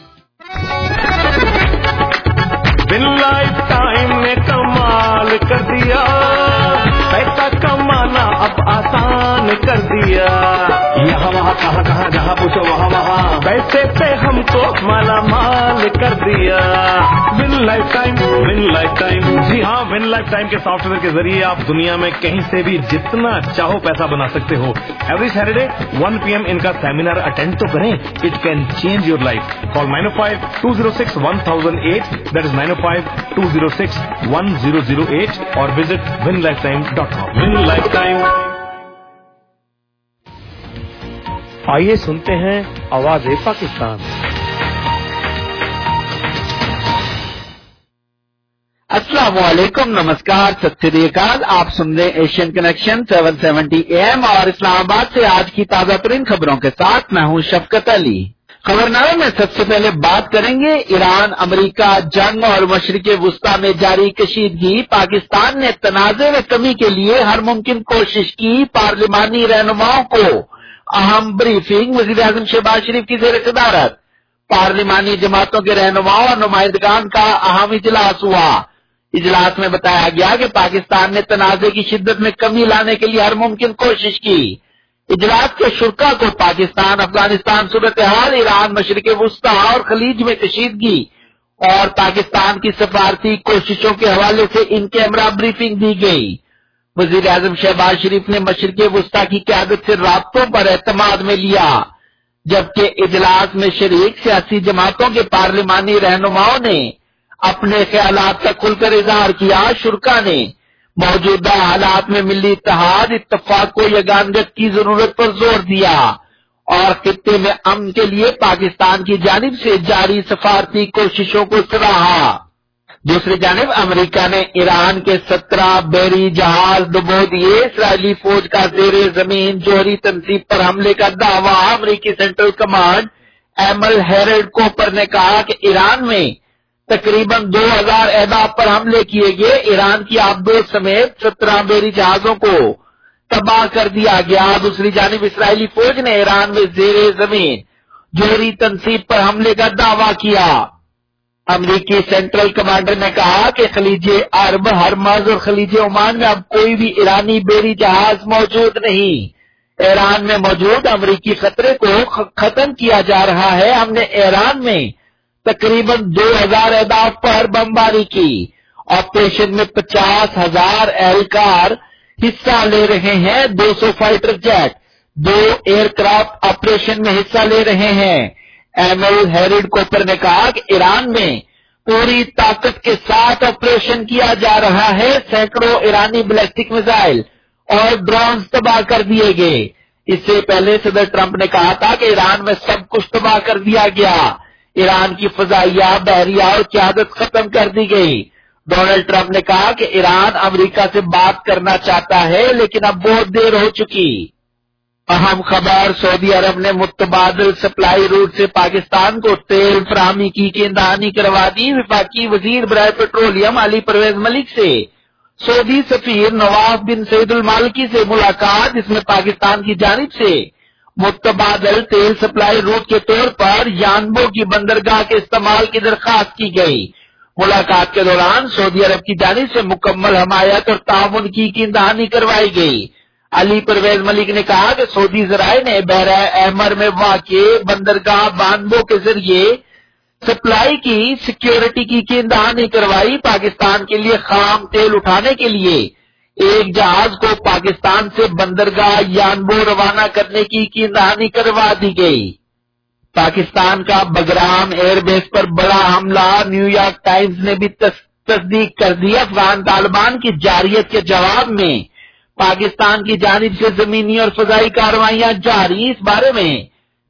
Win Life Time ने कमाल कर दिया, पैसा कमाना अब आसान कर दिया। यहाँ वहाँ कहाँ कहाँ जहाँ पूछो वहाँ वहाँ पैसे पे हमको माला माल कर दिया। Win Life Time, Win Life Time. जी हाँ, विन लाइफ टाइम के सॉफ्टवेयर के जरिए आप दुनिया में कहीं से भी जितना चाहो पैसा बना सकते हो। Every Saturday one P M इनका सेमिनार अटेंड तो करें, it can change your life. Call nine oh five two zero six one thousand eight, that is nine oh five two zero six one zero zero eight और visit Win Life Time dot com. Win Life Time. आइए सुनते हैं आवाज़-ए पाकिस्तान। अस्सलाम वालेकुम, नमस्कार, सत श्री अकाल। आप सुन रहे Asian Connection seven seventy A M और इस्लामाबाद से आज की ताजा तरीन खबरों के साथ मैं हूं शफकत अली। खबरनामे में सबसे पहले बात करेंगे ईरान अमेरिका जंग और मशरिक़े वुस्ता में जारी कशीदगी। पाकिस्तान ने तनाज़े में कमी के लिए हर मुमकिन कोशिश की। पार्लिमानी रहनुमाओं को अहम ब्रीफिंग। वज़ीर आज़म शहबाज शरीफ की ज़ेर सदारत पार्लिमानी जमातों के रहनुमाओं और नुमाइंदगान का अहम इजलास हुआ। इजलास में बताया गया कि पाकिस्तान ने तनाज़े की शिद्दत में कमी लाने के लिए हर मुमकिन कोशिश की। इजलास के शुरा को पाकिस्तान, अफगानिस्तान सूरत हाल, ईरान, मशरिक़े वुस्ता और खलीज में कशीदगी और पाकिस्तान की सफारती कोशिशों के हवाले से इन कैमरा ब्रीफिंग दी गई। वज़ीर आज़म शहबाज शरीफ ने मशरिक़े वुस्ता की क़यादत से राब्तों पर एतमाद में लिया, जबकि इजलास में शरीक सियासी जमातों के पार्लिमानी रहनुमाओं ने अपने ख्यालात का खुलकर इजहार किया। शुरा ने मौजूदा हालात में मिली इत्तेहाद, इत्तफाक को यगानगत की जरूरत पर जोर दिया और खित्ते में अमन के लिए पाकिस्तान की जानिब से जारी सफारती कोशिशों को सराहा। दूसरी जानिब अमेरिका ने ईरान के सत्रह बहरी जहाज डुबो दिए। इसराइली फौज का जेरे जमीन जोहरी तनसीब पर हमले का दावा। अमेरिकी सेंट्रल कमांड एमल हेरल्ड कोपर ने कहा कि ईरान में तकरीबन दो हजार अहदाफ पर हमले किए गए। ईरान की आबदोज समेत सत्रह बहरी जहाजों को तबाह कर दिया गया। दूसरी जानिब इसराइली फौज ने ईरान में जेरे जमीन जोहरी तनसीब पर हमले का दावा किया। अमरीकी सेंट्रल कमांडर ने कहा कि खलीजे अरब, हरमज और खलीजे ओमान में अब कोई भी ईरानी बहरी जहाज मौजूद नहीं। ईरान में मौजूद अमरीकी खतरे को खत्म किया जा रहा है। हमने ईरान में तकरीबन दो हजार अहदाफ पर बमबारी की। ऑपरेशन में पचास हजार एहलकार हिस्सा ले रहे हैं। दो सौ फाइटर जेट, दो एयरक्राफ्ट ऑपरेशन में हिस्सा ले रहे हैं। एमएल हेरिड कोपर ने कहा कि ईरान में पूरी ताकत के साथ ऑपरेशन किया जा रहा है। सैकड़ों ईरानी बैलिस्टिक मिसाइल और ड्रोन तबाह कर दिए गए। इससे पहले सदर ट्रंप ने कहा था कि ईरान में सब कुछ तबाह कर दिया गया। ईरान की फजाइया, बहरिया और क़यादत खत्म कर दी गई। डोनाल्ड ट्रंप ने कहा कि ईरान अमेरिका से बात करना चाहता है, लेकिन अब बहुत देर हो चुकी। अहम खबर, सऊदी अरब ने मुतबादिल सप्लाई रूट से पाकिस्तान को तेल फराहमी की केंद्रानी करवा दी। विफाकी वजीर बराए पेट्रोलियम अली परवेज मलिक से सऊदी सफीर नवाफ बिन सईदुल मालिकी से मुलाकात, जिसमें पाकिस्तान की जानिब से मुतबादिल तेल सप्लाई रूट के तौर पर यानबो की बंदरगाह के इस्तेमाल की दरखास्त की गई। मुलाकात के दौरान सऊदी अरब की जानिब से मुकम्मल हमायत और ताउन की केंद्रानी करवाई गई। अली परवेज मलिक ने कहा कि सऊदी जराए ने बहरा अहमर में वाक़े बंदरगाह बानबो के जरिए सप्लाई की सिक्योरिटी की केंद्रानी करवाई। पाकिस्तान के लिए खाम तेल उठाने के लिए एक जहाज को पाकिस्तान से बंदरगाह यानबो रवाना करने की केंद्रानी करवा दी गई। पाकिस्तान का बगराम एयरबेस पर बड़ा हमला, न्यूयॉर्क टाइम्स ने भी तस्दीक कर दी। अफगान तालिबान की जारियत के जवाब में पाकिस्तान की जानिब से जमीनी और फजाई कार्रवाइयां जारी। इस बारे में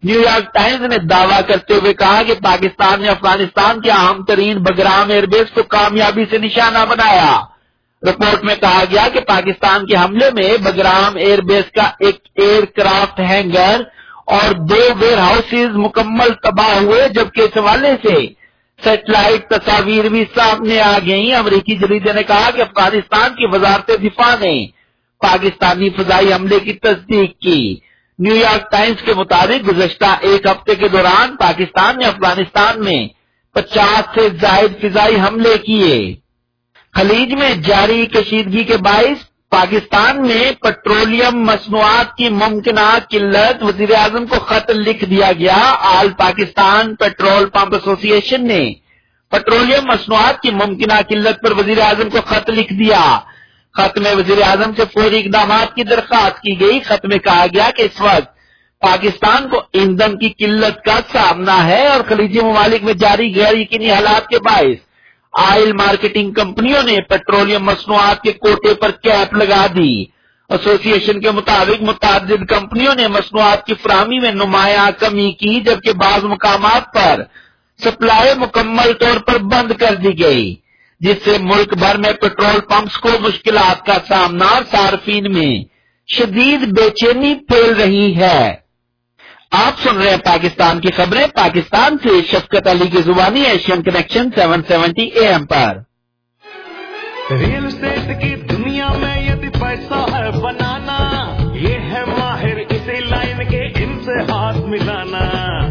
نیو یارک ٹائمز نے دعویٰ کرتے ہوئے کہا کہ پاکستان نے افغانستان کے اہم ترین بگرام ایئر بیس کو کامیابی سے نشانہ بنایا۔ رپورٹ میں کہا گیا کہ پاکستان کے حملے میں بگرام ایئر بیس کا ایک ایئر کرافٹ ہینگر اور دو ویئر ہاؤسز مکمل تباہ ہوئے، جبکہ اس حوالے سے سیٹلائٹ تصاویر بھی سامنے آ گئیں۔ امریکی جریدے نے کہا کہ افغانستان کی وزارت دفاع نے پاکستانی فضائی حملے کی تصدیق کی۔ نیو یارک ٹائمز کے مطابق گزشتہ ایک ہفتے کے دوران پاکستان نے افغانستان میں پچاس سے زائد فضائی حملے کیے۔ خلیج میں جاری کشیدگی کے باعث پاکستان میں پٹرولیم مصنوعات کی ممکنہ قلت، وزیر اعظم کو خط لکھ دیا گیا۔ All Pakistan petrol pump association نے پٹرولیم مصنوعات کی ممکنہ قلت پر وزیر اعظم کو خط لکھ دیا۔ خط میں وزیر اعظم سے فوری اقدامات کی درخواست کی گئی۔ خط میں کہا گیا کہ اس وقت پاکستان کو ایندھن کی قلت کا سامنا ہے اور خلیجی ممالک میں جاری غیر یقینی حالات کے باعث آئل مارکیٹنگ کمپنیوں نے پیٹرولیم مصنوعات کے کوٹے پر کیپ لگا دی۔ ایسوسی ایشن کے مطابق متعدد کمپنیوں نے مصنوعات کی فراہمی میں نمایاں کمی کی، جبکہ بعض مقامات پر سپلائی مکمل طور پر بند کر دی گئی، جس سے ملک بھر میں پیٹرول پمپس کو مشکلات کا سامنا اور صارفین میں شدید بے چینی پھیل رہی ہے۔ آپ سن رہے ہیں پاکستان کی خبریں، پاکستان سے شفقت علی کی زبانی، Asian connection seven seventy A M پر۔ ریل اسٹیٹ کی دنیا میں یدی پیسہ ہے بنانا، یہ ہے ماہر اسی لائن کے، ان سے ہاتھ ملانا۔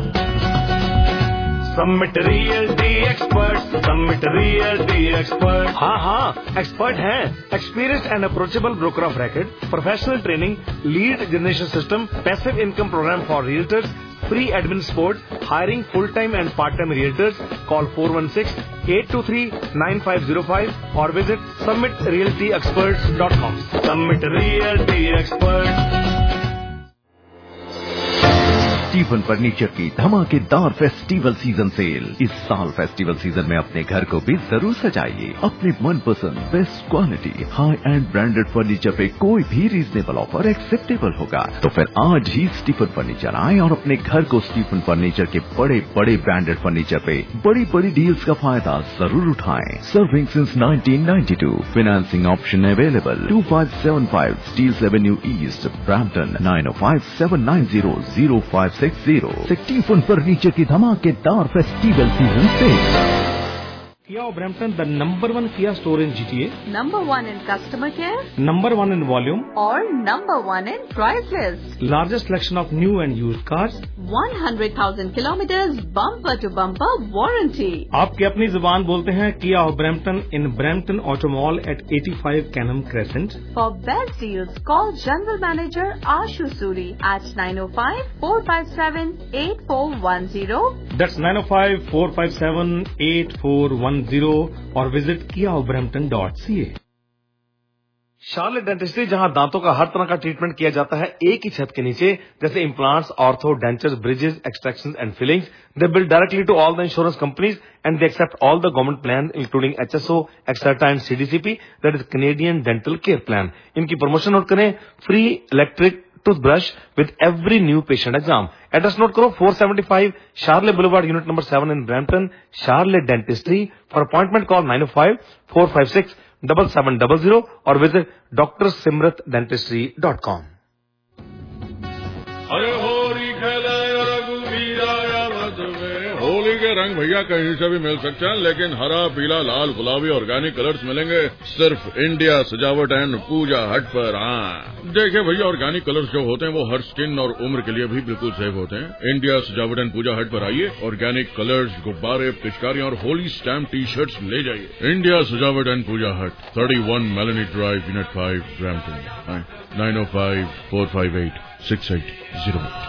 Summit Realty Expert, Summit Realty Expert, ہاں ہاں ایکسپرٹ ہیں۔ Experience and approachable broker of record, professional training, lead generation system, passive income program for realtors, free admin support, hiring full time and part time realtors. Call four one six eight two three nine five zero five اور visit Summit Realty Experts dot com. Summit Realty Expert. Stephen furniture کی دھماکے دار فیسٹیول سیزن سیل۔ اس سال فیسٹیول سیزن میں اپنے گھر کو بھی ضرور سجائیے اپنے من پسند best quality high end branded furniture پہ کوئی بھی ریزنیبل آفر ایکسیپٹیبل ہوگا۔ تو پھر آج ہی اسٹیفن فرنیچر آئیں اور اپنے گھر کو اسٹیفن فرنیچر کے بڑے بڑے برانڈیڈ فرنیچر پہ بڑی بڑی ڈیلز کا فائدہ ضرور اٹھائیں۔ Serving since nineteen ninety two, financing option available. Two five seven five Steeles Avenue East, Brampton, nine oh five seven nine zero zero five six zero. Stephen furniture کی دھماکے دار فیسٹیول سیزن سے۔ Kia Brampton, the number one Kia store in G T A. Number one in customer care. Number one in volume. Or number one in price list. Largest selection of new and used cars. one hundred thousand kilometers bumper to bumper warranty. آپ کی اپنی زبان بولتے ہیں Kia of Brampton in Brampton Auto Mall at eighty-five Canham Crescent. For best deals, call General Manager Ashu Suri at nine oh five, four five seven, eight four one zero. That's nine oh five, four five seven, eight four one zero اور visit Kia Brampton dot C A. شارلٹ ڈینٹسٹری، جہاں دانتوں کا ہر طرح کا ٹریٹمنٹ کیا جاتا ہے ایک ہی چھت کے نیچے، جیسے implants, ortho, denture, bridges, extraction and fillings. They bill directly to all the insurance companies and they accept all the government plan including H S O, Accerta and C D C P, that is Canadian dental care plan. ان کی پروموشن نوٹ کریں، فری الیکٹرک ٹوتھ برش with every new patient exam. Address note کرو، four seventy-five Charlotte Boulevard, unit number seven in Brampton, Charlotte Dentistry. For appointment call nine oh five, four five six, seven seven zero zero or visit d r simrat dentistry dot com. Holi کے رنگ بھیا کہیں سے بھی مل سکتے ہیں، لیکن ہرا، پیلا، لال، گلابی آرگینک کلرز ملیں گے صرف انڈیا سجاوٹ اینڈ پوجا ہٹ پر۔ ہاں دیکھیں بھیا، آرگینک کلرز جو ہوتے ہیں وہ ہر سکن اور عمر کے لیے بھی بالکل سیف ہوتے ہیں۔ انڈیا سجاوٹ اینڈ پوجا ہٹ پر آئیے، آرگینک کلرز، غبارے، پچکاریاں اور ہولی اسٹیمپ ٹی شرٹس لے جائیے۔ India Sajawat and Puja Hut, thirty one Melanie Drive, unit five, Brampton, nine oh five four five eight six eight zero eight.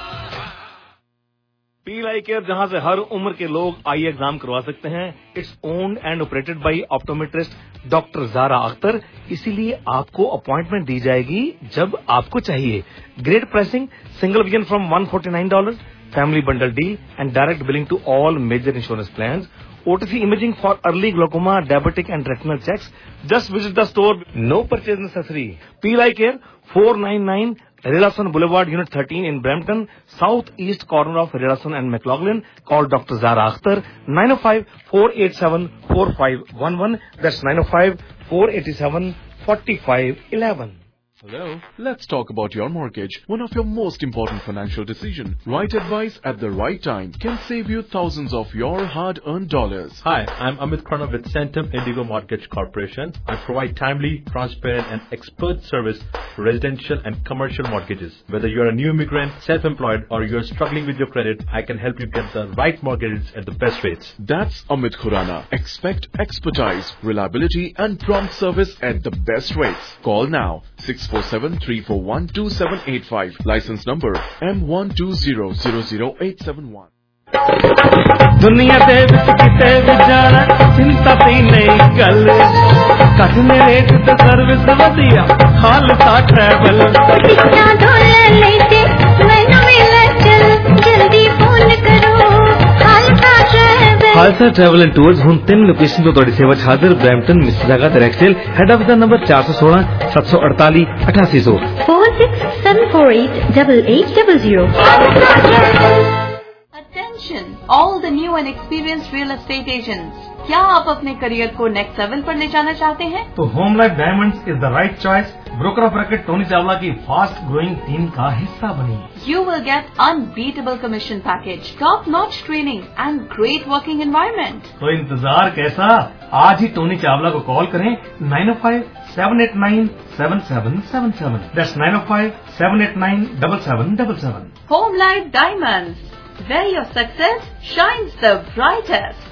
پی لائی کیئر، جہاں سے ہر عمر کے لوگ آئی ایگزام کروا سکتے ہیں۔ It's owned and operated by optometrist doctor Zara Akhtar, اسی لیے آپ کو اپوائنٹمنٹ دی جائے گی جب آپ کو چاہیے۔ Great pricing, single vision from one forty nine dollar, family bundle deal and direct billing to all major insurance plans. O T C imaging for early glaucoma, diabetic and retinal checks. Just visit the store, no purchase necessary. پی لائی care, four nine nine Rilason Boulevard, Unit thirteen in Brampton, southeast corner of Rilason and McLaughlin. Call Doctor Zara Akhtar, nine oh five, four eight seven, four five one one. That's nine oh five, four eight seven, four five one one. Hello, let's talk about your mortgage, one of your most important financial decisions. Right advice at the right time can save you thousands of your hard-earned dollars. Hi, I'm Amit Khurana with Centum Indigo Mortgage Corporation. I provide timely, transparent and expert service for residential and commercial mortgages. Whether you're a new immigrant, self-employed or you're struggling with your credit, I can help you get the right mortgages at the best rates. That's Amit Khurana. Expect expertise, reliability and prompt service at the best rates. Call now. six four seven, three four one, two seven eight five. License number M one two zero zero zero eight seven one. दुनिया दे विच किते भी जाना चिंता दी नहीं गल कट मेरे ते सर्विस वधिया खालसा ट्रैवल कितना ढोले लेते मैनू मिले चल जल्दी फोन करो Khalsa travel Khalsa travel and tours हुण तीन लोकेशन तो तुहाडी सेवा च हाजिर ब्रैम्पटन मिसिसागा ते Rexdale head of the number चार सौ सोलह सात सौ अड़तालीस अठासी सौ four six seven four eight eight eight zero zero. Attention, all the new and experienced real estate agents. क्या आप अपने करियर को नेक्स्ट लेवल पर ले जाना चाहते हैं? तो Home Life Diamonds is the right choice. Broker of record Tony Chawla की फास्ट ग्रोइंग टीम का हिस्सा बनिए. You will get unbeatable commission package, top-notch training and great working environment. तो इंतजार कैसा? आज ही टोनी चावला को कॉल करें nine oh five seven eight nine seven seven seven seven. That's nine oh five seven eight nine seven seven seven seven. Home Life Diamonds, where your success shines the brightest.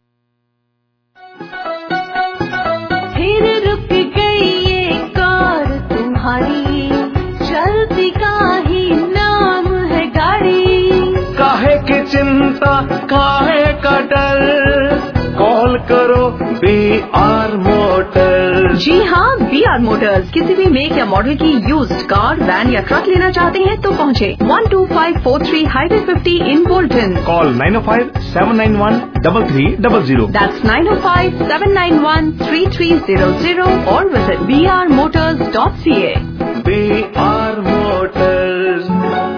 फिर रुक गई ये कार तुम्हारी चलती का ही नाम है गाड़ी. काहे की चिंता काहे का डर कॉल करो बी आर मोटर्स. जी हाँ, बी आर मोटर्स. किसी भी मेक या मॉडल की यूज्ड कार, वैन या ट्रक लेना चाहते हैं तो पहुँचे one two five four three highway fifty in Bolton. Call nine oh five seven nine one double three double zero. That's nine oh five seven nine one three three zero zero or visit b r motors dot c a. B R Motors.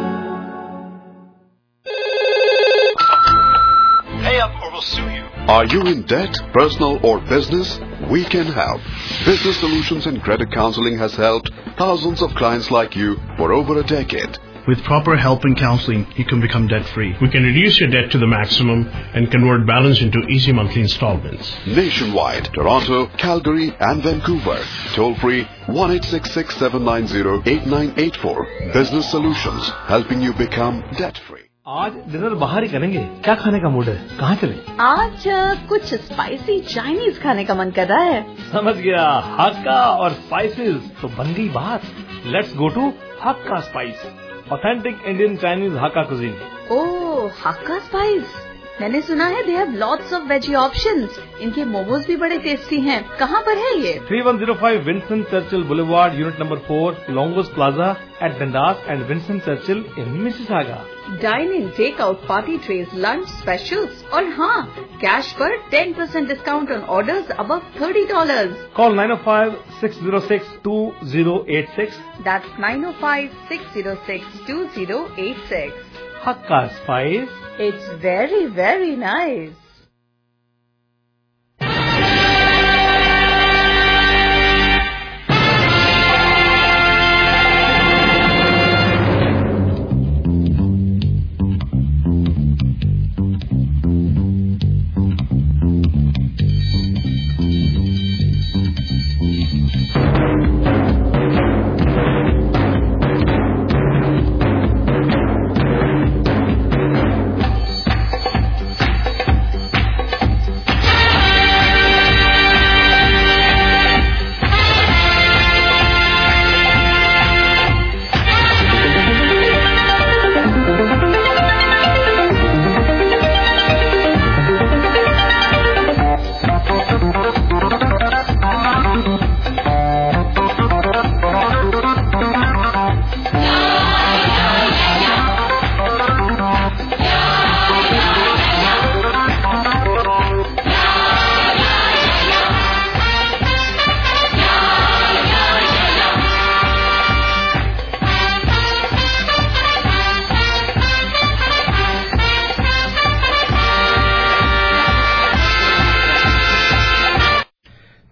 Pay up or we'll sue you. Are you in debt, personal or business? We can help. Business Solutions and Credit Counseling has helped thousands of clients like you for over a decade. With proper help and counseling, you can become debt-free. We can reduce your debt to the maximum and convert balance into easy monthly installments. Nationwide, Toronto, Calgary and Vancouver. Toll free one eight six six seven nine zero eight nine eight four. Business Solutions, helping you become debt-free. आज डिनर बाहर ही करेंगे. क्या खाने का मूड है? कहाँ चले? आज कुछ स्पाइसी चाइनीज खाने का मन कर रहा है. समझ गया. हक्का और स्पाइसेस तो बन गई बात. Let's go to Hakka Spice, authentic Indian Chinese Hakka cuisine. Oh, Hakka Spice. मैंने सुना है they have lots of veggie options. इनके मोमोज भी बड़े टेस्टी हैं. कहाँ पर है ये? Three one zero five Winston Churchill Boulevard, unit number four, Longo's Plaza at Dundas and Winston Churchill in Mississauga. Dine in, take out, party trays, lunch specials और हाँ, कैश पर ten percent discount on orders above thirty dollars. Call nine oh five six zero six two zero eight six. That's nine oh five six zero six two zero eight six. Hakka Spice. It's very, very nice.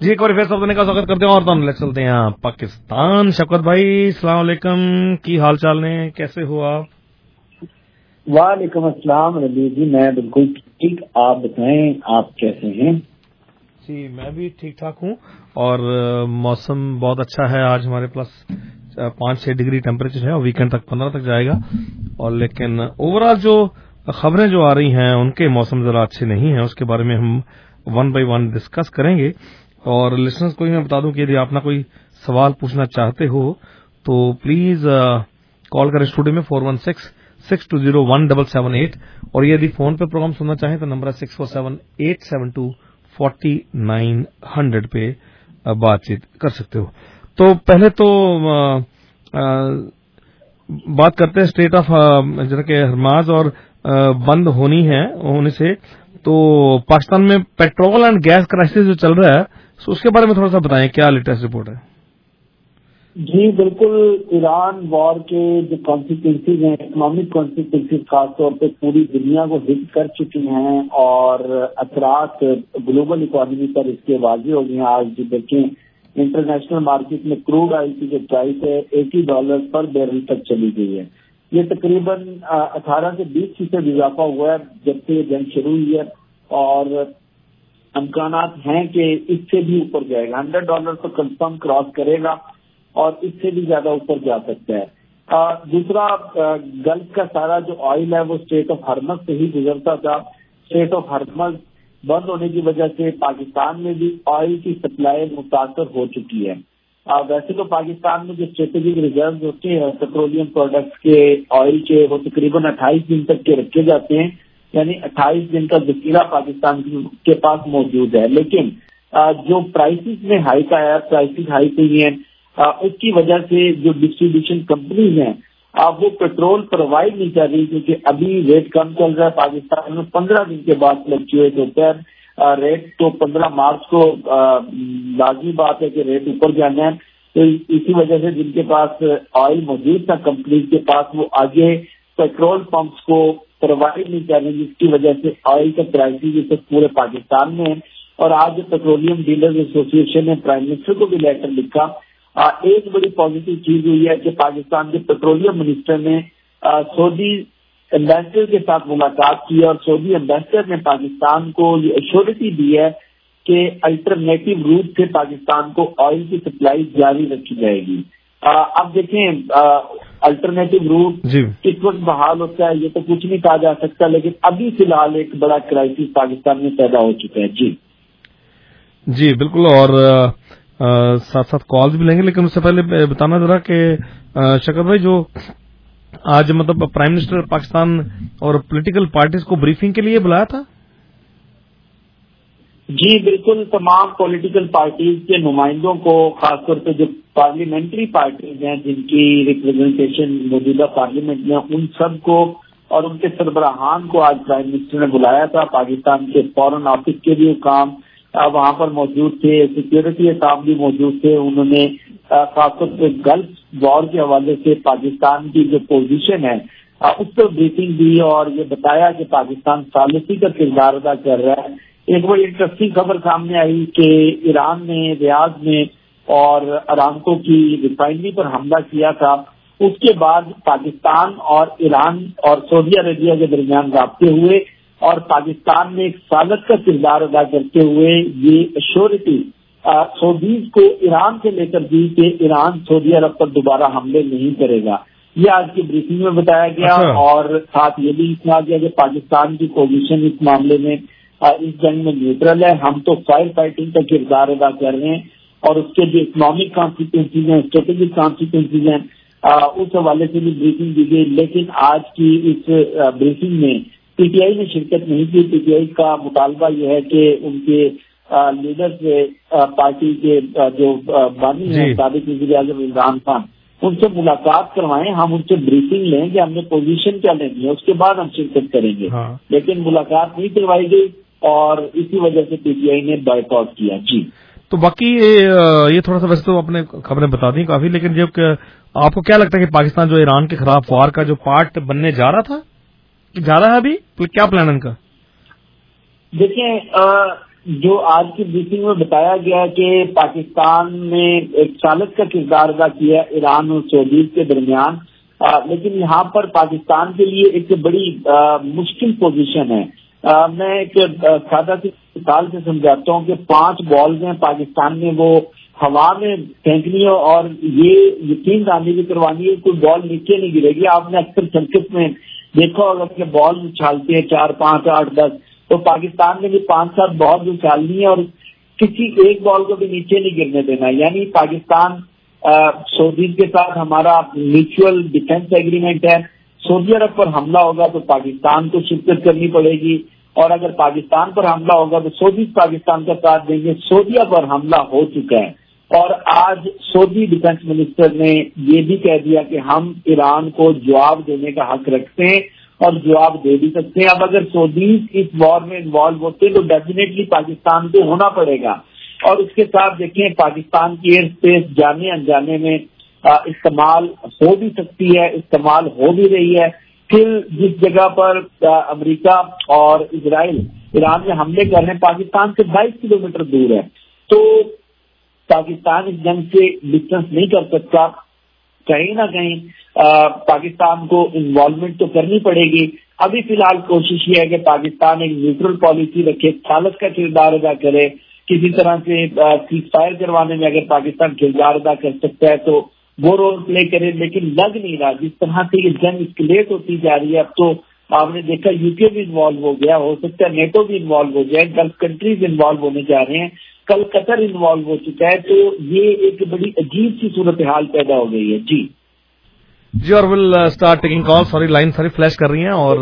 जी एक बार फिर सब का स्वागत करते हैं और तो हम चलते हैं यहाँ पाकिस्तान। शफकत भाई अस्सलाम वालेकुम, की हाल चाल ने, कैसे हो आप? वालेकुम अस्सलाम रबी जी, मैं बिल्कुल ठीक, आप बताएं आप कैसे हैं? जी मैं भी ठीक ठाक हूँ और मौसम बहुत अच्छा है। आज हमारे प्लस पाँच छह डिग्री टेम्परेचर है और वीकेंड तक पंद्रह तक जाएगा। और लेकिन ओवरऑल जो खबरें जो आ रही हैं उनके मौसम जरा अच्छे नहीं हैं, उसके बारे में हम वन बाय वन डिस्कस करेंगे। और लिसनर्स को भी मैं बता दूं कि यदि आप ना कोई सवाल पूछना चाहते हो तो प्लीज कॉल करें स्टूडियो में four one six six two zero one double seven eight और यदि फोन पे प्रोग्राम सुनना चाहें तो नंबर है six four seven eight seven two forty nine hundred पे बातचीत कर सकते हो। तो पहले तो आ, आ, बात करते हैं स्टेट ऑफ जरा के हरमाज और आ, बंद होनी है होने से। तो पाकिस्तान में पेट्रोल एंड गैस क्राइसिस जो चल रहा है तो उसके बारे में थोड़ा सा बताएं, क्या लेटेस्ट रिपोर्ट है? जी बिल्कुल, ईरान वॉर के जो कॉन्सिक्वेंसेज हैं, इकोनॉमिक कॉन्सिक्वेंसेज खासतौर पे पूरी दुनिया को हिट कर चुकी हैं और असरात ग्लोबल इकोनॉमी पर इसके वाज़ेह हो गए हैं। आज जो देखें इंटरनेशनल मार्केट में क्रूड ऑयल की जो प्राइस है अस्सी डॉलर पर बैरल तक चली गई है। ये तकरीबन अठारह से बीस फीसद इजाफा हुआ है जब से ये जंग शुरू हुई है और इम्कानात हैं कि इससे भी ऊपर जाएगा, हंड्रेड डॉलर तो कंफर्म क्रॉस करेगा और इससे भी ज्यादा ऊपर जा सकता है। आ, दूसरा आ, गल्फ का सारा जो ऑयल है वो स्टेट ऑफ हरमज से ही गुजरता था। स्टेट ऑफ हरमज बंद होने की वजह से पाकिस्तान में भी ऑयल की सप्लाई मुतासर हो चुकी है। आ, वैसे तो पाकिस्तान में जो स्ट्रेटेजिक रिजर्व होते हैं पेट्रोलियम प्रोडक्ट्स के ऑयल के वो तकरीबन अट्ठाईस दिन तक के रखे जाते हैं, यानी अट्ठाईस दिन का जखीरा पाकिस्तान के पास मौजूद है। लेकिन आ, जो प्राइसेस में हाइक आया, प्राइसेस हाइक हुई है, उसकी वजह से जो डिस्ट्रीब्यूशन कंपनीज हैं वो पेट्रोल प्रोवाइड नहीं कर रही क्योंकि अभी रेट कम चल रहा है पाकिस्तान में। पंद्रह दिन के बाद फ्लक्चुएट होता है रेट, तो पंद्रह मार्च को लाजमी बात है कि रेट ऊपर जाना है। तो इसी वजह से जिनके पास ऑयल मौजूद था कंपनी के पास, वो आगे पेट्रोल पंप्स को प्रोवाइड नहीं कर रही, जिसकी वजह से ऑयल का प्राइसिस इस वक्त पूरे पाकिस्तान में है। और आज जो पेट्रोलियम डीलर्स एसोसिएशन ने प्राइम मिनिस्टर को भी लेटर लिखा। आ, एक बड़ी पॉजिटिव चीज हुई है कि पाकिस्तान के पेट्रोलियम मिनिस्टर ने सऊदी एम्बेसडर के साथ मुलाकात की और सऊदी एम्बेसडर ने पाकिस्तान को ये एश्योरिटी दी है कि अल्टरनेटिव रूट से पाकिस्तान को ऑयल की सप्लाई जारी रखी जाएगी। आ, अब देखें अल्टरनेटिव रूट किस वक्त बहाल होता है ये तो कुछ नहीं कहा जा सकता, लेकिन अभी फिलहाल एक बड़ा क्राइसिस पाकिस्तान में पैदा हो चुका है। जी जी बिल्कुल, और आ, साथ साथ कॉल्स भी लेंगे, लेकिन उससे पहले बताना जरा कि शकर भाई जो आज मतलब प्राइम मिनिस्टर पाकिस्तान और पॉलिटिकल पार्टीज को ब्रीफिंग के लिए बुलाया था। जी बिल्कुल, तमाम पॉलिटिकल पार्टीज के नुमाइंदों को, खासतौर पे जो पार्लियामेंट्री पार्टीज हैं जिनकी रिप्रेजेंटेशन मौजूदा पार्लियामेंट में, उन सब को और उनके सरबराहान को आज प्राइम मिनिस्टर ने बुलाया था। पाकिस्तान के फॉरेन ऑफिस के भी काम वहां पर मौजूद थे, सिक्योरिटी काम भी मौजूद थे। उन्होंने खासतौर पर गल्फ वॉर के हवाले से पाकिस्तान की जो पोजीशन है उस पर ब्रीफिंग दी और ये बताया कि पाकिस्तान सालिसी का किरदार अदा कर रहा है। एक बड़ी इंटरेस्टिंग खबर सामने आई कि ईरान ने रियाद में और अरामको की रिफाइनरी पर हमला किया था। उसके बाद पाकिस्तान और ईरान और सऊदी अरेबिया के दरमियान राब्ते हुए और पाकिस्तान ने एक सालत का किरदार अदा करते हुए ये एश्योरिटी सऊदीज को ईरान से लेकर दी कि ईरान सऊदी अरब पर दोबारा हमले नहीं करेगा। ये आज की ब्रीफिंग में बताया गया। अच्छा। और साथ ये भी कहा गया कि पाकिस्तान की पोजीशन इस मामले में इस जंग में न्यूट्रल है, हम तो फायर फाइटिंग का किरदार अदा कर रहे हैं और उसके जो इकोनॉमिक कॉन्सिक्वेंसेज हैं, स्ट्रेटेजिक कॉन्सिक्वेंसेज हैं, उस हवाले से भी ब्रीफिंग दी गई। लेकिन आज की इस ब्रीफिंग में पीटीआई ने शिरकत नहीं की। पीटीआई का मुतालबा यह है कि उनके लीडर से पार्टी के जो बानी हैं साबिक वज़ीर आज़म इमरान खान, उनसे मुलाकात करवाएं, हम उनसे ब्रीफिंग लें कि हमने पोजीशन क्या लेनी है, उसके बाद हम शिरकत करेंगे। हाँ। लेकिन मुलाकात नहीं करवाई गई और इसी वजह से पीटीआई ने बॉयकॉट किया। जी तो बाकी ये थोड़ा सा वैसे तो आपने खबरें बता दी काफी, लेकिन जब आपको क्या लगता है कि पाकिस्तान जो ईरान के खिलाफ वार का जो पार्ट बनने जा रहा था, जा रहा है अभी, तो क्या प्लान है इनका? देखिए جو آج کی briefing میں بتایا گیا کہ پاکستان نے ایک چالک کا کردار ادا کیا ایران اور سعودی کے درمیان، لیکن یہاں پر پاکستان کے لیے ایک بڑی مشکل پوزیشن ہے. میں ایک سادہ سی مثال سے سمجھاتا ہوں کہ پانچ بالز ہیں پاکستان نے وہ ہوا میں پھینکنی ہے اور یہ یقین دہانی بھی کروانی ہے کوئی بال نیچے نہیں گرے گی. آپ نے اکثر کرکٹ میں دیکھا ہوگا کہ بال اچھالتے ہیں چار پانچ آٹھ دس، تو پاکستان نے بھی پانچ سات بال اچھالنی ہے اور کسی ایک بال کو بھی نیچے نہیں گرنے دینا. یعنی پاکستان سعودی کے ساتھ ہمارا میوچل ڈیفینس ایگریمنٹ ہے. سعودی عرب پر حملہ ہوگا تو پاکستان کو شرکت کرنی پڑے گی، اور اگر پاکستان پر حملہ ہوگا تو سعودی پاکستان کا ساتھ دیں گے. سعودیہ پر حملہ ہو چکا ہے اور آج سعودی ڈیفینس منسٹر نے یہ بھی کہہ دیا کہ ہم ایران کو جواب دینے کا حق رکھتے ہیں اور جواب دے بھی سکتے ہیں. اب اگر سعودی اس وار میں انوالو ہوتے تو ڈیفینیٹلی پاکستان کو ہونا پڑے گا. اور اس کے ساتھ دیکھیں پاکستان کی ایئر اسپیس جانے انجانے میں استعمال ہو بھی سکتی ہے، استعمال ہو بھی رہی ہے. پھر جس جگہ پر امریکہ اور اسرائیل ایران میں حملے کر رہے ہیں پاکستان سے بائیس کلو میٹر دور ہے، تو پاکستان اس جنگ سے ڈسٹینس نہیں کر سکتا. کہیں نہ کہیں پاکستان کو انوالومنٹ تو کرنی پڑے گی. ابھی فی الحال کوشش یہ ہے کہ پاکستان ایک نیوٹرل پالیسی رکھے، خالص کا کردار ادا کرے. کسی طرح سے سیز فائر کروانے میں اگر پاکستان کردار ادا کر سکتا ہے تو وہ رول پلے کرے، لیکن لگ نہیں رہا. جس طرح سے یہ جنگ اسکلیٹ ہوتی جا رہی ہے اب تو آپ نے دیکھا یو کے بھی انوالو ہو گیا، ہو سکتا ہے نیٹو بھی انوالو ہو جائے، گلف کنٹریز انوالو ہونے جا رہے ہیں، کل قطر انوالو ہو چکا ہے. تو یہ ایک بڑی عجیب سی صورتحال پیدا ہو گئی ہے. جی جی اور will start taking call. Sorry line ساری فلیش کر رہی ہیں اور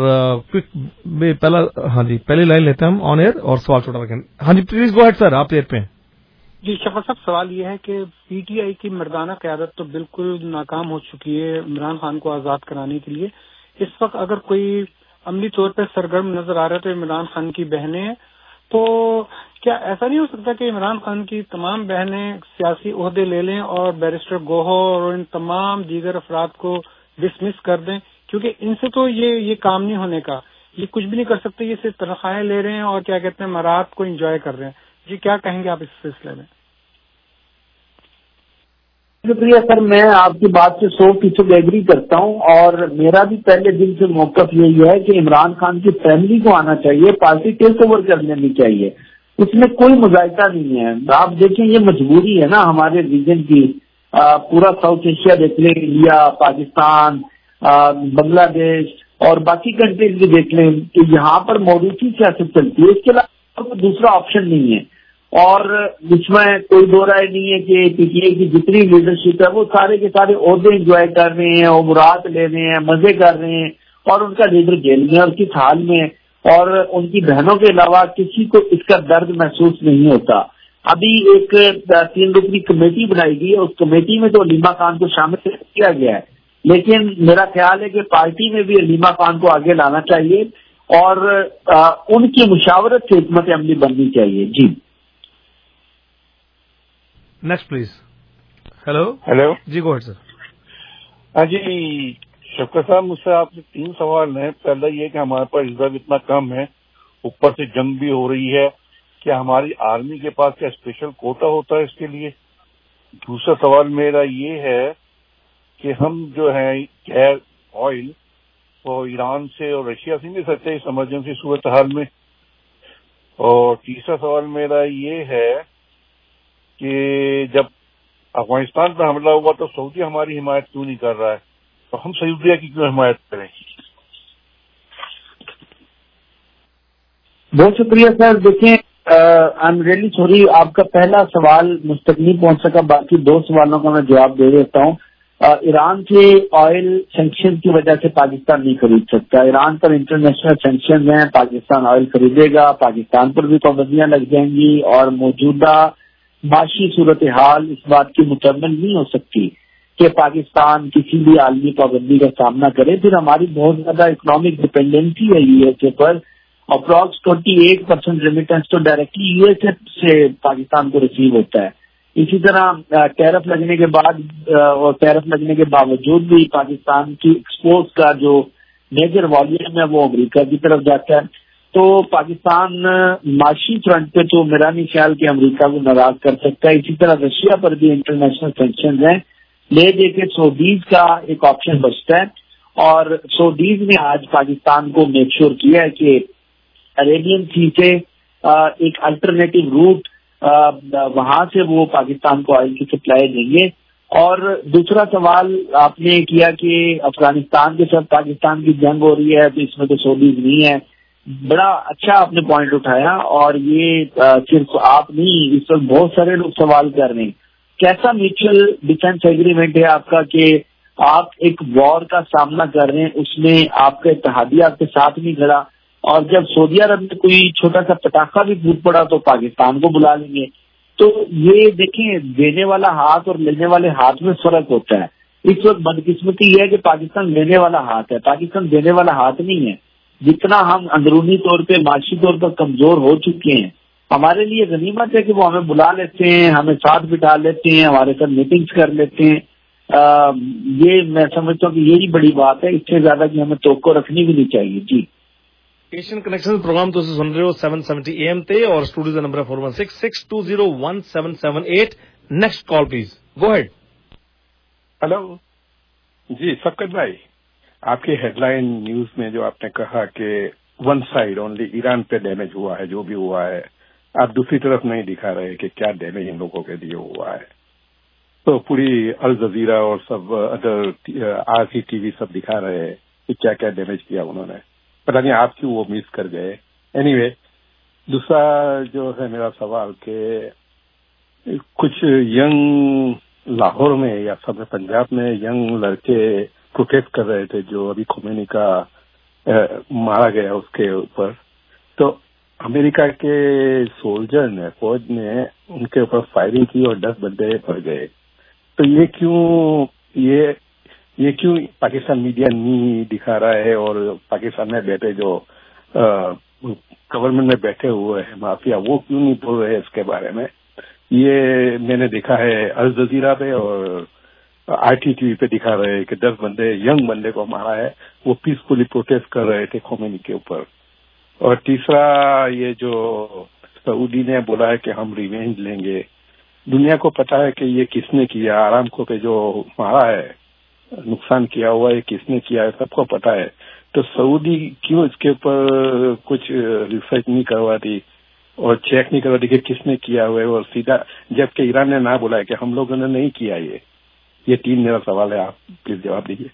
کوئک پہلا ہاں جی پہلی لائن لیتے ہیں ہم آن ایئر اور سوال چھوٹا رکھیں. ہاں جی پلیز گو ہیڈ سر، آپ ایئر پہ ہیں. جی شفا صاحب سوال یہ ہے کہ پی ٹی آئی کی مردانہ قیادت تو بالکل ناکام ہو چکی ہے عمران خان کو آزاد کرانے کے لیے. اس وقت اگر کوئی عملی طور پہ سرگرم نظر آ رہا ہے تو عمران خان کی بہنیں ہیں. تو کیا ایسا نہیں ہو سکتا کہ عمران خان کی تمام بہنیں سیاسی عہدے لے لیں اور بیرسٹر گوہر اور ان تمام دیگر افراد کو ڈسمس کر دیں، کیونکہ ان سے تو یہ یہ کام نہیں ہونے کا، یہ کچھ بھی نہیں کر سکتے، یہ صرف تنخواہیں لے رہے ہیں اور کیا کہتے ہیں مراد کو انجوائے کر رہے ہیں. جی کیا کہیں گے آپ اس سلسلے میں؟ شکریہ سر، میں آپ کی بات سے سو فیصد ایگری کرتا ہوں اور میرا بھی پہلے دن سے موقف یہی ہے کہ عمران خان کی فیملی کو آنا چاہیے، پارٹی ٹیک اوور کر لینی چاہیے، اس میں کوئی مذائقہ نہیں ہے. آپ دیکھیں یہ مجبوری ہے نا ہمارے ریجن کی. پورا ساؤتھ ایشیا دیکھ لیں، انڈیا، پاکستان، بنگلہ دیش اور باقی کنٹریز بھی دیکھ لیں کہ یہاں پر موروثی سیاست چلتی ہے، اس کے علاوہ دوسرا آپشن نہیں ہے. اور اس میں کوئی دو رائے نہیں ہے کہ پی ٹی آئی کی جتنی لیڈرشپ ہے وہ سارے کے سارے عہدے انجوائے کر رہے ہیں، عمرات لے رہے ہیں، مزے کر رہے ہیں اور ان کا لیڈر جیل میں اور کس حال میں، اور ان کی بہنوں کے علاوہ کسی کو اس کا درد محسوس نہیں ہوتا. ابھی ایک تین رکنی کمیٹی بنائی گئی ہے، اس کمیٹی میں تو علیمہ خان کو شامل کیا گیا ہے، لیکن میرا خیال ہے کہ پارٹی میں بھی علیمہ خان کو آگے لانا چاہیے اور ان کی مشاورت سے حکمت عملی بننی چاہیے. جی نیکسٹ پلیز. ہیلو ہیلو جی گو ہیڈ سر. ہاں جی شفقت صاحب، مجھ سے آپ سے تین سوال ہیں. پہلا یہ کہ ہمارے پاس ریزرو اتنا کم ہے، اوپر سے جنگ بھی ہو رہی ہے، کیا ہماری آرمی کے پاس کیا اسپیشل کوٹا ہوتا ہے اس کے لیے؟ دوسرا سوال میرا یہ ہے کہ ہم جو ہے گیس آئل وہ ایران سے اور رشیا سے نہیں سکتے اس ایمرجنسی صورتحال میں. اور تیسرا سوال میرا یہ ہے کہ جب افغانستان پہ حملہ ہوا تو سعودی ہماری حمایت کیوں نہیں کر رہا ہے، تو ہم سعودیہ کی کیوں حمایت کریں؟ بہت شکریہ سر. دیکھیں آئی ایم ریئلی سوری، آپ کا پہلا سوال مجھ تک نہیں پہنچ سکا، باقی دو سوالوں کا میں جواب دے دیتا ہوں. ایران سے آئل سینکشن کی وجہ سے پاکستان نہیں خرید سکتا. ایران پر انٹرنیشنل سینکشن ہیں، پاکستان آئل خریدے گا، پاکستان پر بھی پابندیاں لگ جائیں گی اور موجودہ معاشی صورتحال اس بات کی مکمل نہیں ہو سکتی کہ پاکستان کسی بھی عالمی پابندی کا سامنا کرے. پھر ہماری بہت زیادہ اکنامک ڈپینڈنسی ہے یو ایس اے پر. Approx twenty eight percent remittance تو ڈائریکٹلی یو ایس اے سے پاکستان کو ریسیو ہوتا ہے. اسی طرح ٹیرف لگنے کے بعد اور ٹیرف لگنے کے باوجود بھی پاکستان کی ایکسپورٹ کا جو میجر والیوم ہے وہ امریکہ کی طرف جاتا ہے. تو پاکستان معاشی فرنٹ پہ تو میرا نہیں خیال کہ امریکہ کو ناراض کر سکتا ہے. اسی طرح رشیا پر بھی انٹرنیشنل سینکشنز ہیں. لے دے کے سعودیز کا ایک آپشن بچتا ہے اور سعودیز نے آج پاکستان کو میک شور کیا ہے کہ عربین سی سے ایک الٹرنیٹو روٹ وہاں سے وہ پاکستان کو آئل کی سپلائی دیں گے. اور دوسرا سوال آپ نے کیا کہ افغانستان کے ساتھ پاکستان کی جنگ ہو رہی ہے تو اس میں تو سعودیز نہیں ہے. بڑا اچھا آپ نے پوائنٹ اٹھایا اور یہ صرف آپ نہیں اس وقت بہت سارے لوگ سوال کر رہے ہیں کیسا میوچل ڈیفینس ایگریمنٹ ہے آپ کا کہ آپ ایک وار کا سامنا کر رہے ہیں, اس میں آپ کا اتحادیہ آپ کے ساتھ نہیں کھڑا اور جب سعودی عرب میں کوئی چھوٹا سا پٹاخہ بھی پھوٹ پڑا تو پاکستان کو بلا لیں گے. تو یہ دیکھیں دینے والا ہاتھ اور لینے والے ہاتھ میں فرق ہوتا ہے. اس وقت بدقسمتی یہ ہے کہ پاکستان لینے والا ہاتھ ہے, پاکستان دینے والا ہاتھ نہیں ہے. جتنا ہم اندرونی طور پہ معاشی طور پر کمزور ہو چکے ہیں ہمارے لیے غنیمت ہے کہ وہ ہمیں بلا لیتے ہیں, ہمیں ساتھ بٹھا لیتے ہیں, ہمارے ساتھ میٹنگز کر لیتے ہیں. آ, یہ میں سمجھتا ہوں کہ یہی بڑی بات ہے. اس سے زیادہ کہ ہمیں توقع رکھنی بھی نہیں چاہیے. جی ایشین کنیکشن پروگرام تو سن رہے ہو سیون سیونٹی اے ایم تے اور اسٹوڈیو کا number four one six six two zero one seven seven eight. Next call please, go ahead. Hello جی شفقت بھائی, آپ کی ہیڈ لائن نیوز میں جو آپ نے کہا کہ ون سائڈ اونلی ایران پہ ڈیمیج ہوا ہے, جو بھی ہوا ہے آپ دوسری طرف نہیں دکھا رہے کہ کیا ڈیمیج ان لوگوں کے لیے ہوا ہے. تو پوری الجزیرہ اور سب other R C T V سب دکھا رہے ہیں کہ کیا کیا ڈیمیج کیا انہوں نے. پتہ نہیں آپ کیوں وہ مس کر گئے. اینی وے, دوسرا جو ہے میرا سوال کہ کچھ ینگ لاہور میں یا سب پنجاب میں ینگ لڑکے پروٹیسٹ کر رہے تھے جو ابھی خمینی کا مارا گیا اس کے اوپر. تو امریکہ کے سولجر نے فوج نے ان کے اوپر فائرنگ کی اور دس بندے مر گئے. تو یہ کیوں یہ یہ کیوں پاکستان میڈیا نہیں دکھا رہا ہے اور پاکستان میں بیٹھے جو گورنمنٹ میں بیٹھے ہوئے ہیں مافیا وہ کیوں نہیں بول رہے اس کے بارے میں. یہ میں نے دیکھا ہے الجزیرہ پہ اور آئی ٹی ٹی وی پہ دکھا رہے کہ دس بندے ینگ بندے کو مارا ہے, وہ پیسفلی پروٹیسٹ کر رہے تھے خمینی کے اوپر. اور تیسرا یہ جو سعودی نے بولا ہے کہ ہم ریونج لیں گے, دنیا کو پتا ہے کہ یہ کس نے کیا, آرامکو پہ جو مارا ہے نقصان کیا ہوا ہے کس نے کیا ہے سب کو پتا ہے. تو سعودی کیوں اس کے اوپر کچھ ریسرچ نہیں کرواتی اور چیک نہیں کرواتی کہ کس نے کیا ہوا ہے, اور سیدھا جبکہ ایران نے نہ بولا ہے کہ ہم لوگوں نے نہیں کیا. یہ یہ تین میرا سوال ہے, آپ پلیز جواب دیجیے.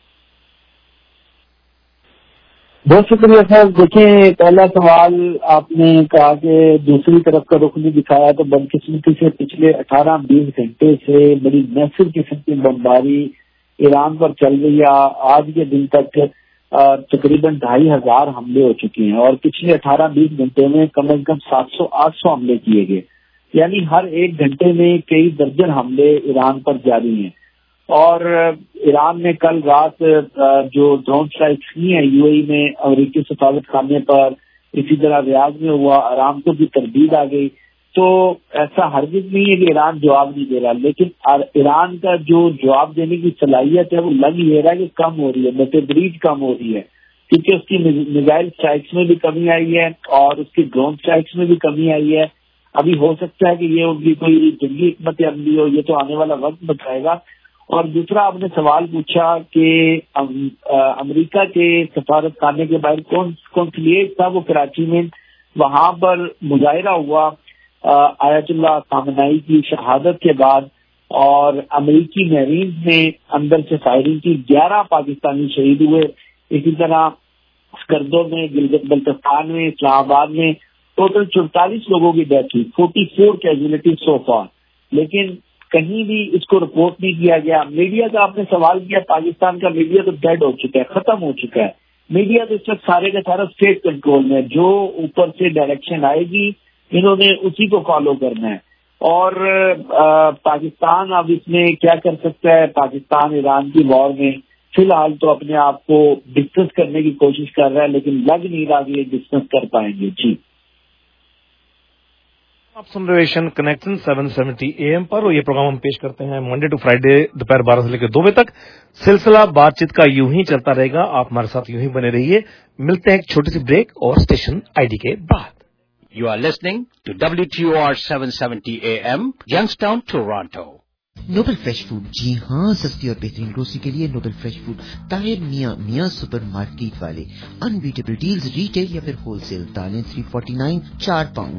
بہت شکریہ سر. دیکھیں پہلا سوال آپ نے کہا کہ دوسری طرف کا رخ نہیں دکھایا, تو بدقسمتی سے پچھلے اٹھارہ بیس گھنٹے سے بڑی میسر قسم کی بمباری ایران پر چل رہی ہے. آج کے دن تک تقریباً ڈھائی ہزار حملے ہو چکے ہیں اور پچھلے اٹھارہ بیس گھنٹے میں کم از کم سات سو آٹھ سو حملے کیے گئے. یعنی ہر ایک گھنٹے میں کئی درجن حملے ایران پر جاری ہیں. اور ایران نے کل رات جو ڈرون اسٹرائکس کی ہیں یو اے ای میں امریکی سفارت خانے پر, اسی طرح ریاض میں ہوا, آرام کو بھی تردید آ گئی. تو ایسا ہرگز نہیں ہے کہ ایران جواب نہیں دے رہا, لیکن ایران کا جو جواب دینے کی صلاحیت ہے وہ لگ یہ رہا ہے کہ کم ہو رہی ہے, بتدریج کم ہو رہی ہے, کیونکہ اس کی میزائل اسٹرائکس میں بھی کمی آئی ہے اور اس کی ڈرون اسٹرائکس میں بھی کمی آئی ہے. ابھی ہو سکتا ہے کہ یہ ان کی کوئی جنگی حکمت عملی ہو, یہ تو آنے والا وقت بتائے گا. اور دوسرا آپ نے سوال پوچھا کہ امریکہ کے سفارت خانے کے باہر کون کونسلیٹ تھا, وہ کراچی میں, وہاں پر مظاہرہ ہوا آیت اللہ خامنائی کی شہادت کے بعد, اور امریکی میرینز نے اندر سے فائرنگ کی, گیارہ پاکستانی شہید ہوئے. اسی طرح اسکردو میں, گلگت بلتستان میں, اسلام آباد میں ٹوٹل چونتالیس لوگوں کی ڈیتھ ہوئی, forty four casualty so far. لیکن کہیں بھی اس کو رپورٹ نہیں کیا گیا. میڈیا کا آپ نے سوال کیا, پاکستان کا میڈیا تو ڈیڈ ہو چکا ہے, ختم ہو چکا ہے. میڈیا تو اس وقت سارے کا سارا اسٹیٹ کنٹرول میں, جو اوپر سے ڈائریکشن آئے گی انہوں نے اسی کو فالو کرنا ہے. اور آ, پاکستان اب اس میں کیا کر سکتا ہے, پاکستان ایران کی وار میں فی الحال تو اپنے آپ کو ڈسکس کرنے کی کوشش کر رہا ہے, لیکن لگ نہیں رہا کہ یہ ڈسکس کر پائیں گے. جی آپ سن رہے Asian connection seven seventy A M پر، اور یہ پروگرام ہم پیش کرتے ہیں منڈے ٹو فرائیڈے دوپہر بارہ سے لے کر دو بجے تک. سلسلہ بات چیت کا یوں ہی چلتا رہے گا، آپ ہمارے ساتھ یوں ہی بنے رہیے. ملتے ہیں ایک چھوٹی سی بریک اور اسٹیشن آئی ڈی کے بعد. You are listening to W T O R seven seventy A M, Youngstown, Toronto. Noble fresh food, جی ہاں، سستی اور بہترین گروسری کے لیے Nobel fresh food, Tahir Mian Mian supermarket والے. انبیٹیبل ڈیلز ریٹیل یا پھر ہول سیل. دالیں تھری فورٹی نائن چار پاؤنڈ،